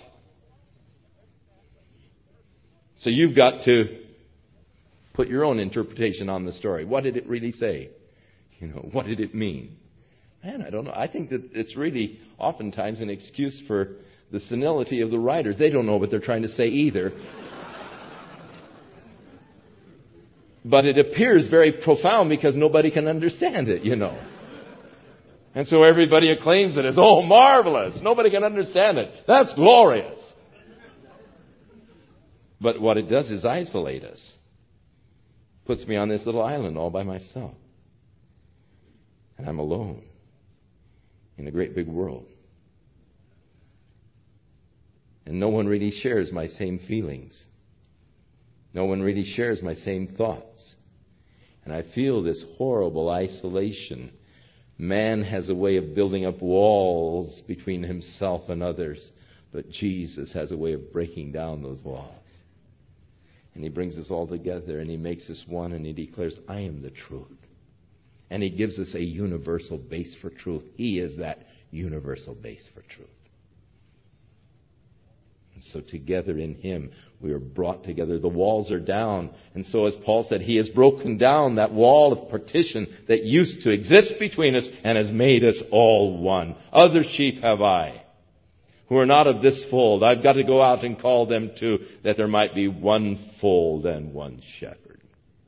So you've got to put your own interpretation on the story. What did it really say? You know, what did it mean? Man, I don't know. I think that it's really oftentimes an excuse for the senility of the writers. They don't know what they're trying to say either. But it appears very profound because nobody can understand it, you know. And so everybody acclaims it as, "Oh, marvelous. Nobody can understand it. That's glorious." But what it does is isolate us. Puts me on this little island all by myself. And I'm alone in a great big world. And no one really shares my same feelings. No one really shares my same thoughts. And I feel this horrible isolation. Man has a way of building up walls between himself and others. But Jesus has a way of breaking down those walls. And he brings us all together, and he makes us one, and he declares, "I am the truth." And he gives us a universal base for truth. He is that universal base for truth. And so together in him, we are brought together. The walls are down. And so as Paul said, he has broken down that wall of partition that used to exist between us and has made us all one. "Other sheep have I, who are not of this fold. I've got to go out and call them too, that there might be one fold and one shepherd."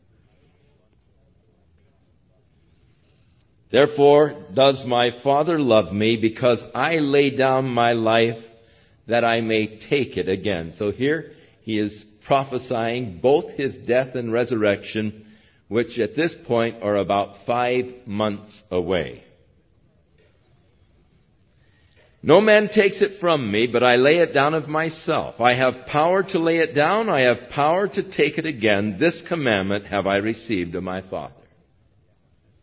"Therefore does my Father love me, because I lay down my life that I may take it again." So here he is prophesying both his death and resurrection, which at this point are about five months away. "No man takes it from me, but I lay it down of myself. I have power to lay it down. I have power to take it again. This commandment have I received of my Father."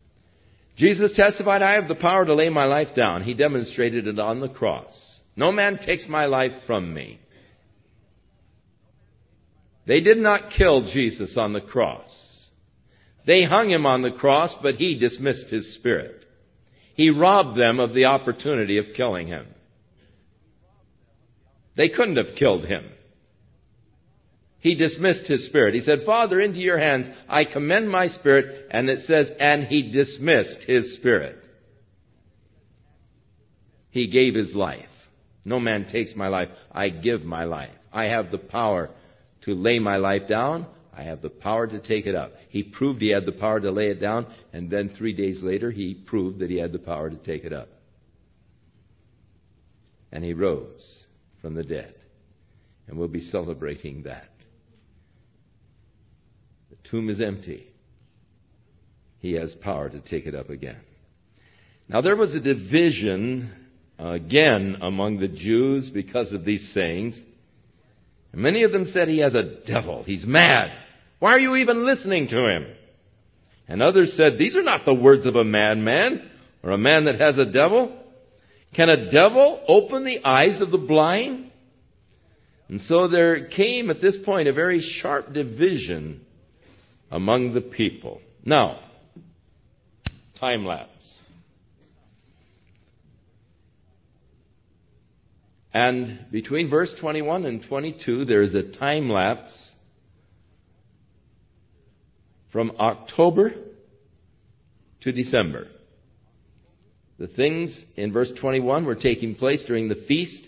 Jesus testified, I have the power to lay my life down. He demonstrated it on the cross. No man takes my life from me. They did not kill Jesus on the cross. They hung him on the cross, but he dismissed his spirit. He robbed them of the opportunity of killing him. They couldn't have killed him. He dismissed his spirit. He said, Father, into your hands I commend my spirit. And it says, and he dismissed his spirit. He gave his life. No man takes my life. I give my life. I have the power to lay my life down. I have the power to take it up. He proved he had the power to lay it down. And then three days later, he proved that he had the power to take it up. And he rose from the dead. And we'll be celebrating that. The tomb is empty. He has power to take it up again. Now there was a division uh, again among the Jews because of these sayings. And many of them said he has a devil. He's mad. Why are you even listening to him? And others said, these are not the words of a madman or a man that has a devil. Can a devil open the eyes of the blind? And so there came at this point a very sharp division among the people. Now, time lapse. And between verse twenty-one and twenty-two, there is a time lapse from October to December. The things in verse twenty-one were taking place during the Feast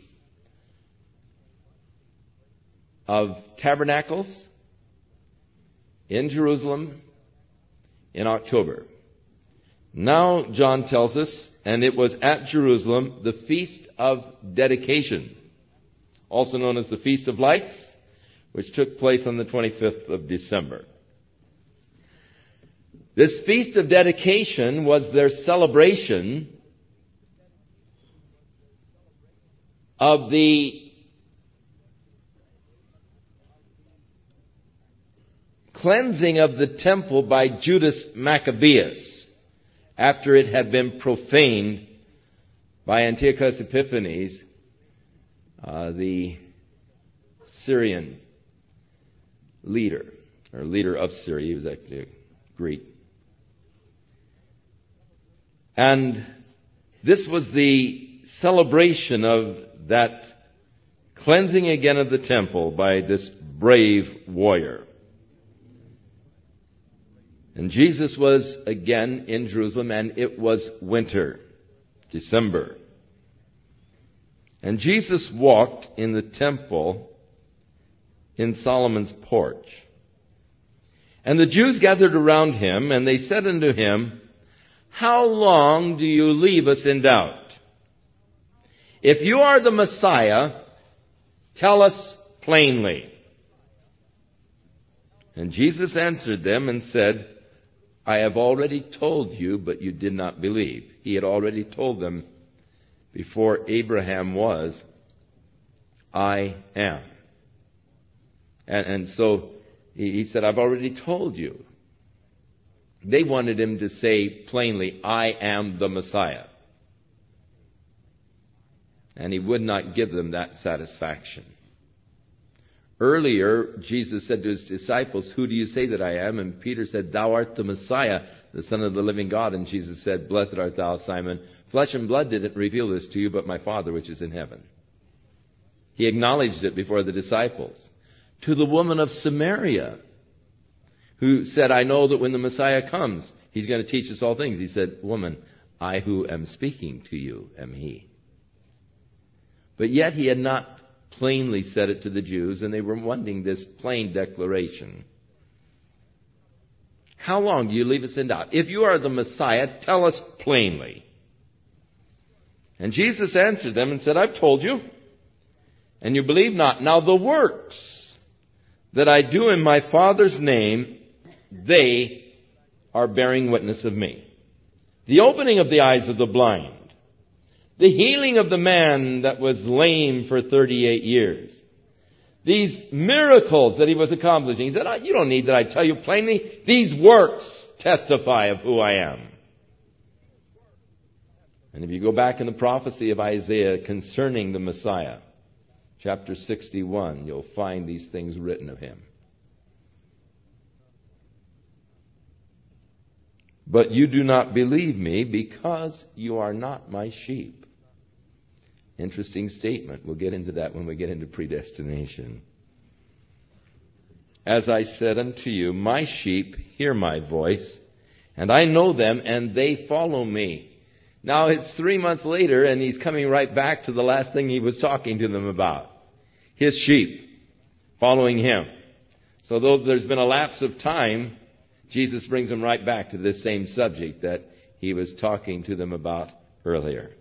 of Tabernacles in Jerusalem in October. Now John tells us, and it was at Jerusalem, the Feast of Dedication, also known as the Feast of Lights, which took place on the twenty-fifth of December. This Feast of Dedication was their celebration of the cleansing of the temple by Judas Maccabeus after it had been profaned by Antiochus Epiphanes, uh, the Syrian leader, or leader of Syria. He was actually a Greek. And this was the celebration of that cleansing again of the temple by this brave warrior. And Jesus was again in Jerusalem, and it was winter, December. And Jesus walked in the temple in Solomon's porch. And the Jews gathered around him, and they said unto him, How long do you leave us in doubt? If you are the Messiah, tell us plainly. And Jesus answered them and said, I have already told you, but you did not believe. He had already told them before Abraham was, I am. And, and so he, he said, I've already told you. They wanted him to say plainly, I am the Messiah. And he would not give them that satisfaction. Earlier, Jesus said to his disciples, Who do you say that I am? And Peter said, Thou art the Messiah, the Son of the living God. And Jesus said, Blessed art thou, Simon. Flesh and blood didn't reveal this to you, but my Father which is in heaven. He acknowledged it before the disciples. To the woman of Samaria, who said, I know that when the Messiah comes, he's going to teach us all things. He said, Woman, I who am speaking to you am he. But yet he had not plainly said it to the Jews, and they were wanting this plain declaration. How long do you leave us in doubt? If you are the Messiah, tell us plainly. And Jesus answered them and said, I've told you, and you believe not. Now the works that I do in my Father's name, they are bearing witness of me. The opening of the eyes of the blind, the healing of the man that was lame for thirty-eight years. These miracles that he was accomplishing. He said, oh, you don't need that I tell you plainly. These works testify of who I am. And if you go back in the prophecy of Isaiah concerning the Messiah, chapter sixty-one, you'll find these things written of him. But you do not believe me because you are not my sheep. Interesting statement. We'll get into that when we get into predestination. As I said unto you, my sheep hear my voice, and I know them, and they follow me. Now it's three months later, and he's coming right back to the last thing he was talking to them about. His sheep following him. So though there's been a lapse of time, Jesus brings them right back to this same subject that he was talking to them about earlier.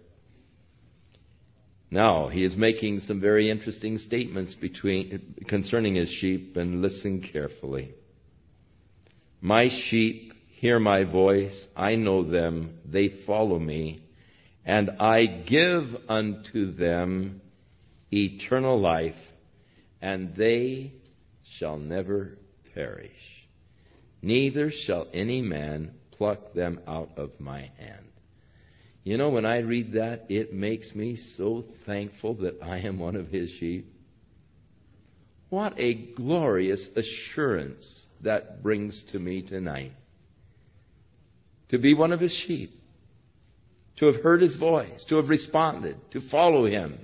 Now, he is making some very interesting statements between, concerning his sheep, and listen carefully. My sheep hear my voice, I know them, they follow me, and I give unto them eternal life, and they shall never perish. Neither shall any man pluck them out of my hand. You know, when I read that, it makes me so thankful that I am one of his sheep. What a glorious assurance that brings to me tonight. To be one of his sheep. To have heard his voice. To have responded. To follow him.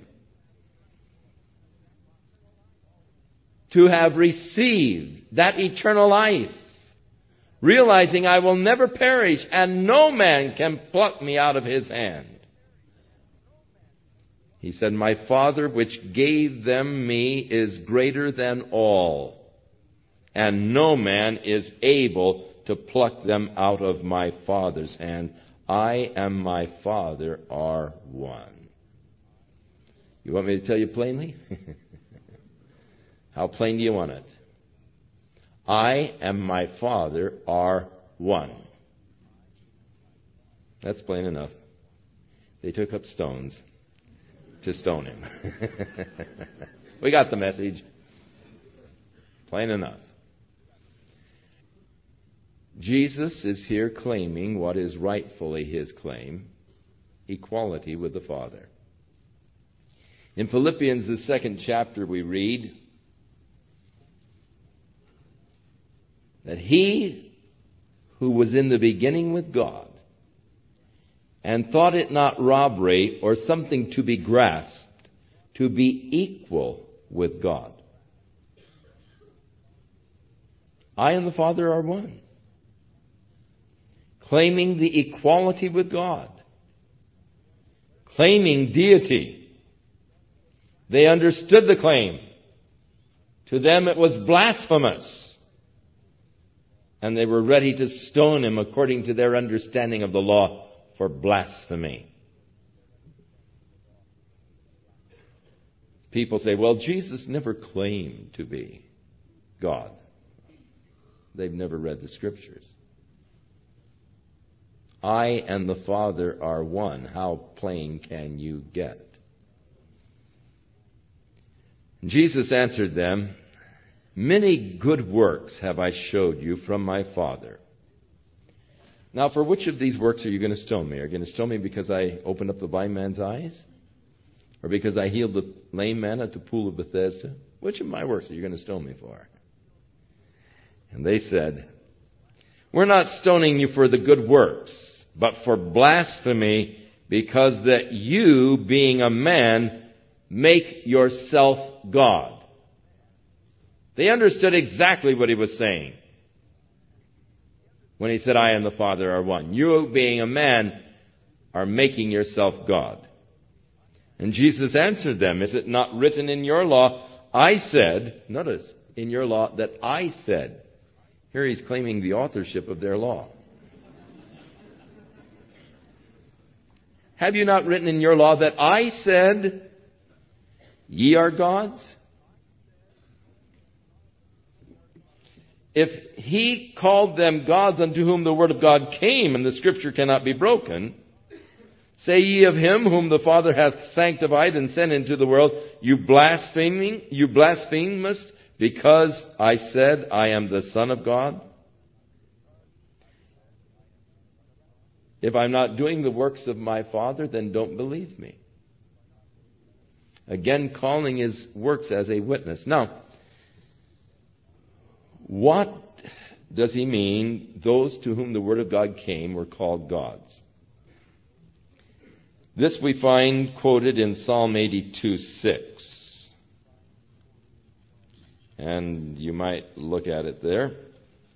To have received that eternal life. Realizing I will never perish, and no man can pluck me out of his hand. He said, my Father which gave them me is greater than all, and no man is able to pluck them out of my Father's hand. I and my Father are one. You want me to tell you plainly? How plain do you want it? I and my Father are one. That's plain enough. They took up stones to stone him. We got the message. Plain enough. Jesus is here claiming what is rightfully his claim, equality with the Father. In Philippians, the second chapter, we read that he who was in the beginning with God and thought it not robbery or something to be grasped, to be equal with God. I and the Father are one. Claiming the equality with God. Claiming deity. They understood the claim. To them it was blasphemous. And they were ready to stone him according to their understanding of the law for blasphemy. People say, well, Jesus never claimed to be God. They've never read the Scriptures. I and the Father are one. How plain can you get? Jesus answered them, many good works have I showed you from my Father. Now, for which of these works are you going to stone me? Are you going to stone me because I opened up the blind man's eyes? Or because I healed the lame man at the pool of Bethesda? Which of my works are you going to stone me for? And they said, we're not stoning you for the good works, but for blasphemy, because that you, being a man, make yourself God. They understood exactly what he was saying when he said, I and the Father are one. You, being a man, are making yourself God. And Jesus answered them, is it not written in your law, I said, notice, in your law that I said. Here he's claiming the authorship of their law. Have you not written in your law that I said, ye are gods? If he called them gods unto whom the word of God came, and the Scripture cannot be broken, say ye of him whom the Father hath sanctified and sent into the world, you blaspheming, you blasphemest, because I said I am the Son of God? If I'm not doing the works of my Father, then don't believe me. Again, calling his works as a witness. Now, what does he mean those to whom the Word of God came were called gods? This we find quoted in Psalm eighty-two six. And you might look at it there. In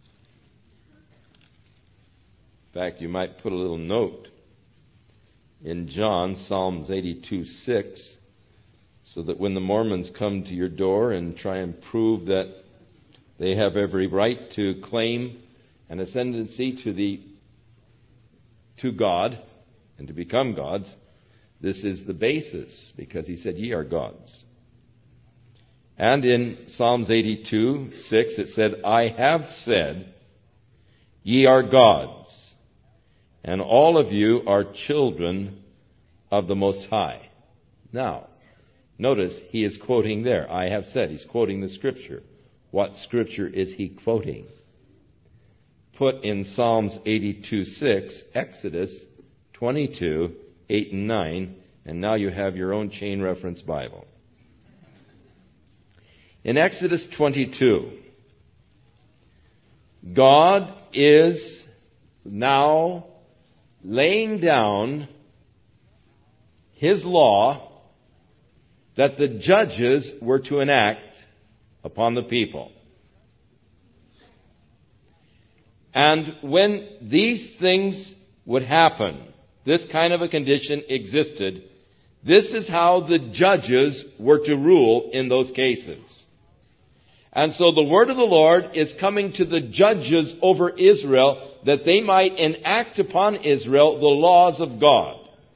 fact, you might put a little note in John, Psalms eighty-two six, so that when the Mormons come to your door and try and prove that they have every right to claim an ascendancy to the to God and to become gods, this is the basis, because he said, ye are gods. And in Psalms eighty-two six it said, I have said, ye are gods, and all of you are children of the Most High. Now, notice he is quoting there. I have said. He's quoting the Scripture. What Scripture is he quoting? Put in Psalms eighty-two six, Exodus twenty-two, eight and nine, and now you have your own chain reference Bible. In Exodus twenty-two, God is now laying down his law that the judges were to enact upon the people. And when these things would happen, this kind of a condition existed, this is how the judges were to rule in those cases. And so the word of the Lord is coming to the judges over Israel that they might enact upon Israel the laws of God.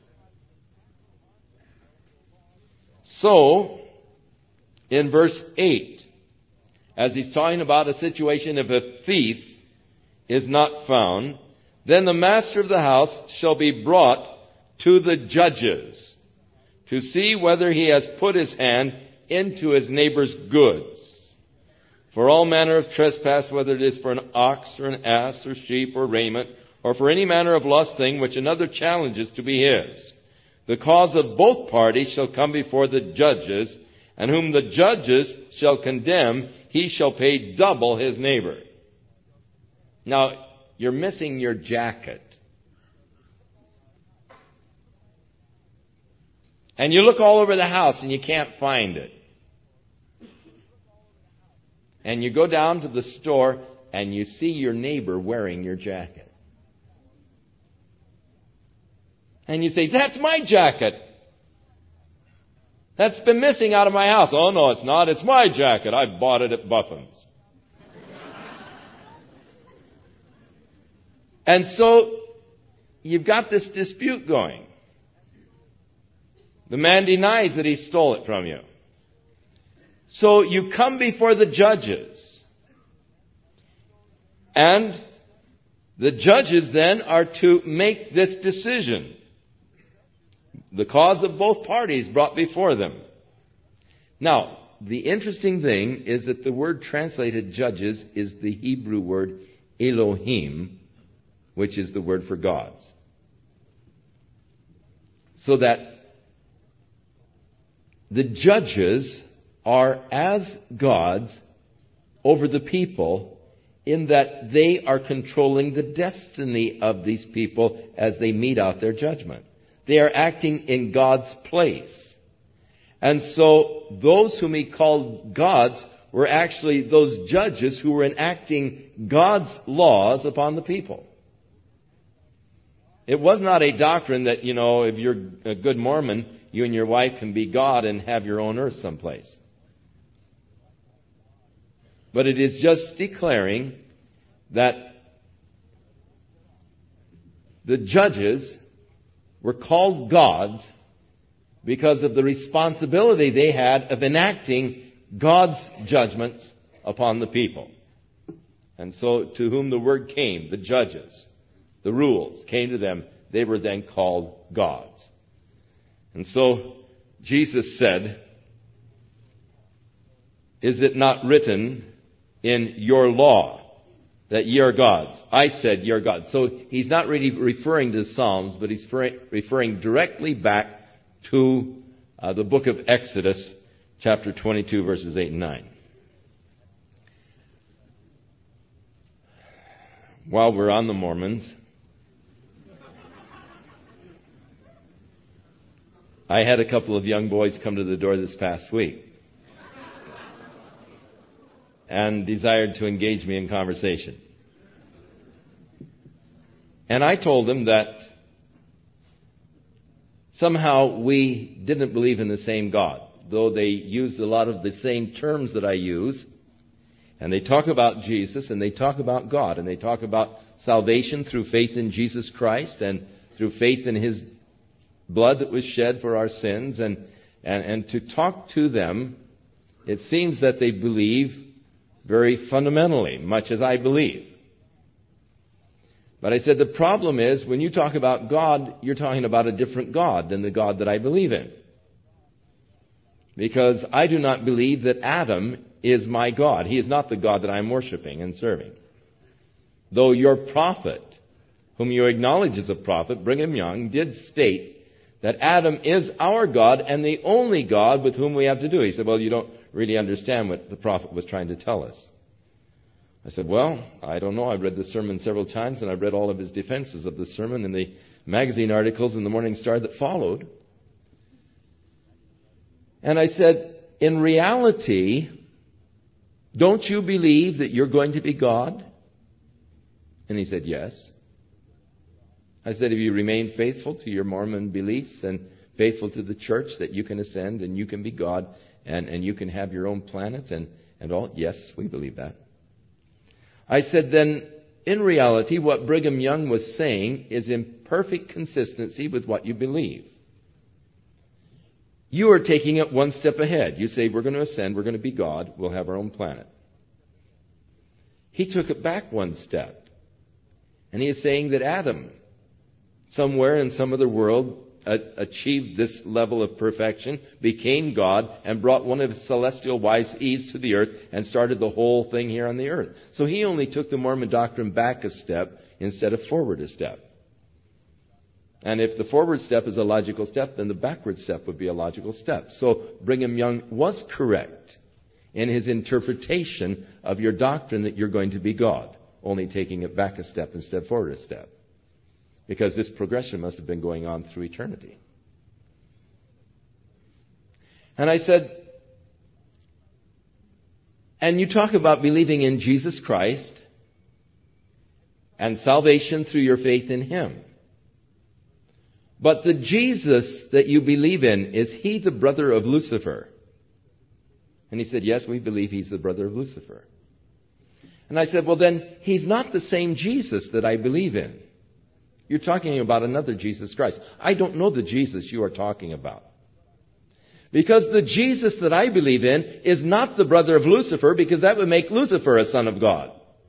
So, in verse eight, as he's talking about a situation if a thief is not found, then the master of the house shall be brought to the judges to see whether he has put his hand into his neighbor's goods. For all manner of trespass, whether it is for an ox or an ass or sheep or raiment, or for any manner of lost thing which another challenges to be his, the cause of both parties shall come before the judges, and whom the judges shall condemn, he shall pay double his neighbor. Now, you're missing your jacket. And you look all over the house and you can't find it. And you go down to the store and you see your neighbor wearing your jacket. And you say, that's my jacket. That's been missing out of my house. Oh, no, it's not. It's my jacket. I bought it at Buffin's. And so you've got this dispute going. The man denies that he stole it from you. So you come before the judges. And the judges then are to make this decision. The cause of both parties brought before them. Now, the interesting thing is that the word translated judges is the Hebrew word Elohim, which is the word for gods. So that the judges are as gods over the people in that they are controlling the destiny of these people as they mete out their judgment. They are acting in God's place. And so those whom he called gods were actually those judges who were enacting God's laws upon the people. It was not a doctrine that, you know, if you're a good Mormon, you and your wife can be God and have your own earth someplace. But it is just declaring that the judges were called gods because of the responsibility they had of enacting God's judgments upon the people. And so to whom the word came, the judges, the rules came to them, they were then called gods. And so Jesus said, is it not written in your law that ye are gods. I said ye are gods. So he's not really referring to the Psalms, but he's referring directly back to uh, the book of Exodus, chapter twenty-two, verses eight and nine. While we're on the Mormons, I had a couple of young boys come to the door this past week and desired to engage me in conversation. And I told them that somehow we didn't believe in the same God, though they used a lot of the same terms that I use. And they talk about Jesus, and they talk about God, and they talk about salvation through faith in Jesus Christ and through faith in His blood that was shed for our sins. And, and, and to talk to them, it seems that they believe very fundamentally, much as I believe. But I said the problem is, when you talk about God, you're talking about a different God than the God that I believe in. Because I do not believe that Adam is my God. He is not the God that I'm worshiping and serving. Though your prophet, whom you acknowledge as a prophet, Brigham Young, did state that Adam is our God and the only God with whom we have to do. He said, well, you don't really understand what the prophet was trying to tell us. I said, well, I don't know. I've read the sermon several times, and I've read all of his defenses of the sermon in the magazine articles in the Morning Star that followed. And I said, in reality, don't you believe that you're going to be God? And he said, yes. I said, if you remain faithful to your Mormon beliefs and faithful to the church, that you can ascend and you can be God and, and you can have your own planet and, and all? Yes, we believe that. I said, then, in reality, what Brigham Young was saying is in perfect consistency with what you believe. You are taking it one step ahead. You say, we're going to ascend, we're going to be God, we'll have our own planet. He took it back one step. And he is saying that Adam, somewhere in some other world, uh, achieved this level of perfection, became God, and brought one of his celestial wives, Eve, to the earth, and started the whole thing here on the earth. So he only took the Mormon doctrine back a step instead of forward a step. And if the forward step is a logical step, then the backward step would be a logical step. So Brigham Young was correct in his interpretation of your doctrine that you're going to be God, only taking it back a step instead of forward a step. Because this progression must have been going on through eternity. And I said, and you talk about believing in Jesus Christ and salvation through your faith in Him. But the Jesus that you believe in, is He the brother of Lucifer? And he said, yes, we believe He's the brother of Lucifer. And I said, well then, He's not the same Jesus that I believe in. You're talking about another Jesus Christ. I don't know the Jesus you are talking about. Because the Jesus that I believe in is not the brother of Lucifer, because that would make Lucifer a son of God.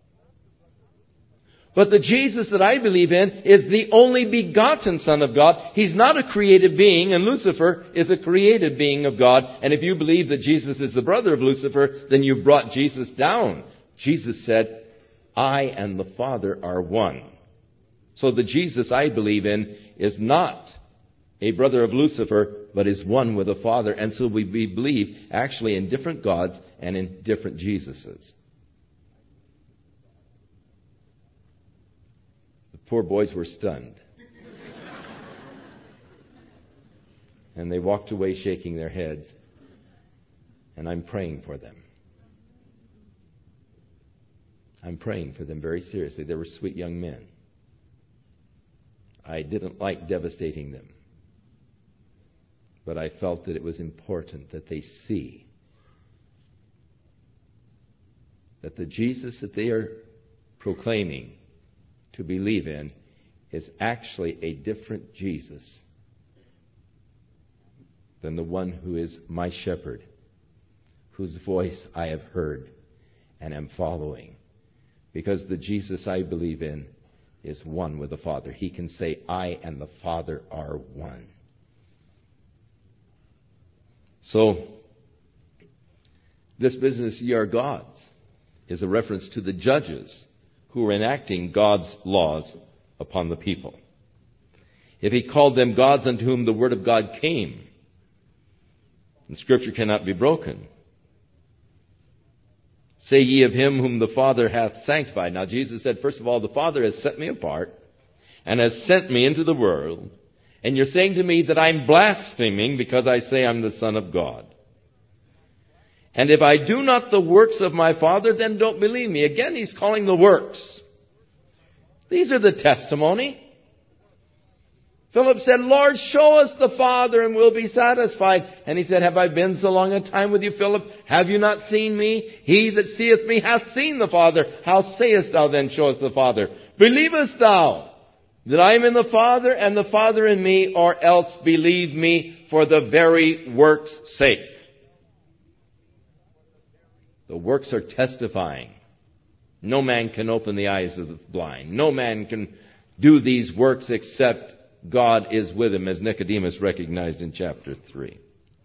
But the Jesus that I believe in is the only begotten Son of God. He's not a created being, and Lucifer is a created being of God. And if you believe that Jesus is the brother of Lucifer, then you've brought Jesus down. Jesus said, I and the Father are one. So the Jesus I believe in is not a brother of Lucifer, but is one with the Father. And so we believe actually in different gods and in different Jesuses. The poor boys were stunned. And they walked away shaking their heads. And I'm praying for them. I'm praying for them very seriously. They were sweet young men. I didn't like devastating them. But I felt that it was important that they see that the Jesus that they are proclaiming to believe in is actually a different Jesus than the one who is my shepherd, whose voice I have heard and am following. Because the Jesus I believe in is one with the Father. He can say, I and the Father are one. So, this business, ye are gods, is a reference to the judges who were enacting God's laws upon the people. If he called them gods unto whom the word of God came, the Scripture cannot be broken. Say ye of him whom the Father hath sanctified. Now Jesus said, first of all, the Father has set me apart and has sent me into the world. And you're saying to me that I'm blaspheming because I say I'm the Son of God. And if I do not the works of my Father, then don't believe me. Again, he's calling the works. These are the testimony. Philip said, Lord, show us the Father and we'll be satisfied. And he said, have I been so long a time with you, Philip? Have you not seen me? He that seeth me hath seen the Father. How sayest thou then, show us the Father? Believest thou that I am in the Father and the Father in me, or else believe me for the very works' sake? The works are testifying. No man can open the eyes of the blind. No man can do these works except God is with him, as Nicodemus recognized in chapter three.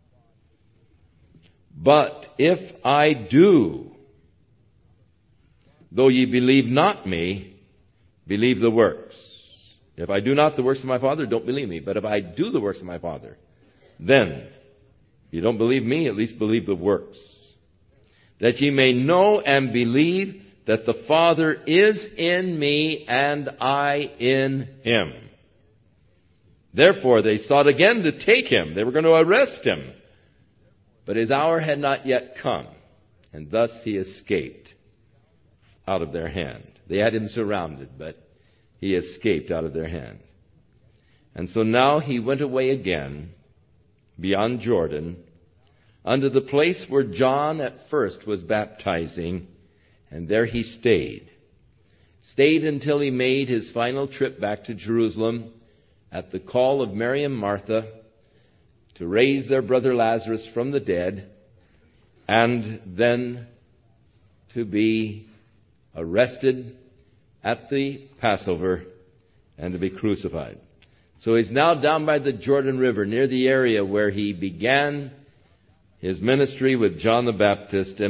But if I do, though ye believe not me, believe the works. If I do not the works of my Father, don't believe me. But if I do the works of my Father, then, if you don't believe me, at least believe the works. That ye may know and believe that the Father is in me and I in him. Therefore they sought again to take him. They were going to arrest him. But his hour had not yet come. And thus he escaped out of their hand. They had him surrounded, but he escaped out of their hand. And so now he went away again beyond Jordan unto the place where John at first was baptizing, and there he stayed. Stayed until he made his final trip back to Jerusalem at the call of Mary and Martha to raise their brother Lazarus from the dead, and then to be arrested at the Passover and to be crucified. So he's now down by the Jordan River, near the area where he began his ministry with John the Baptist.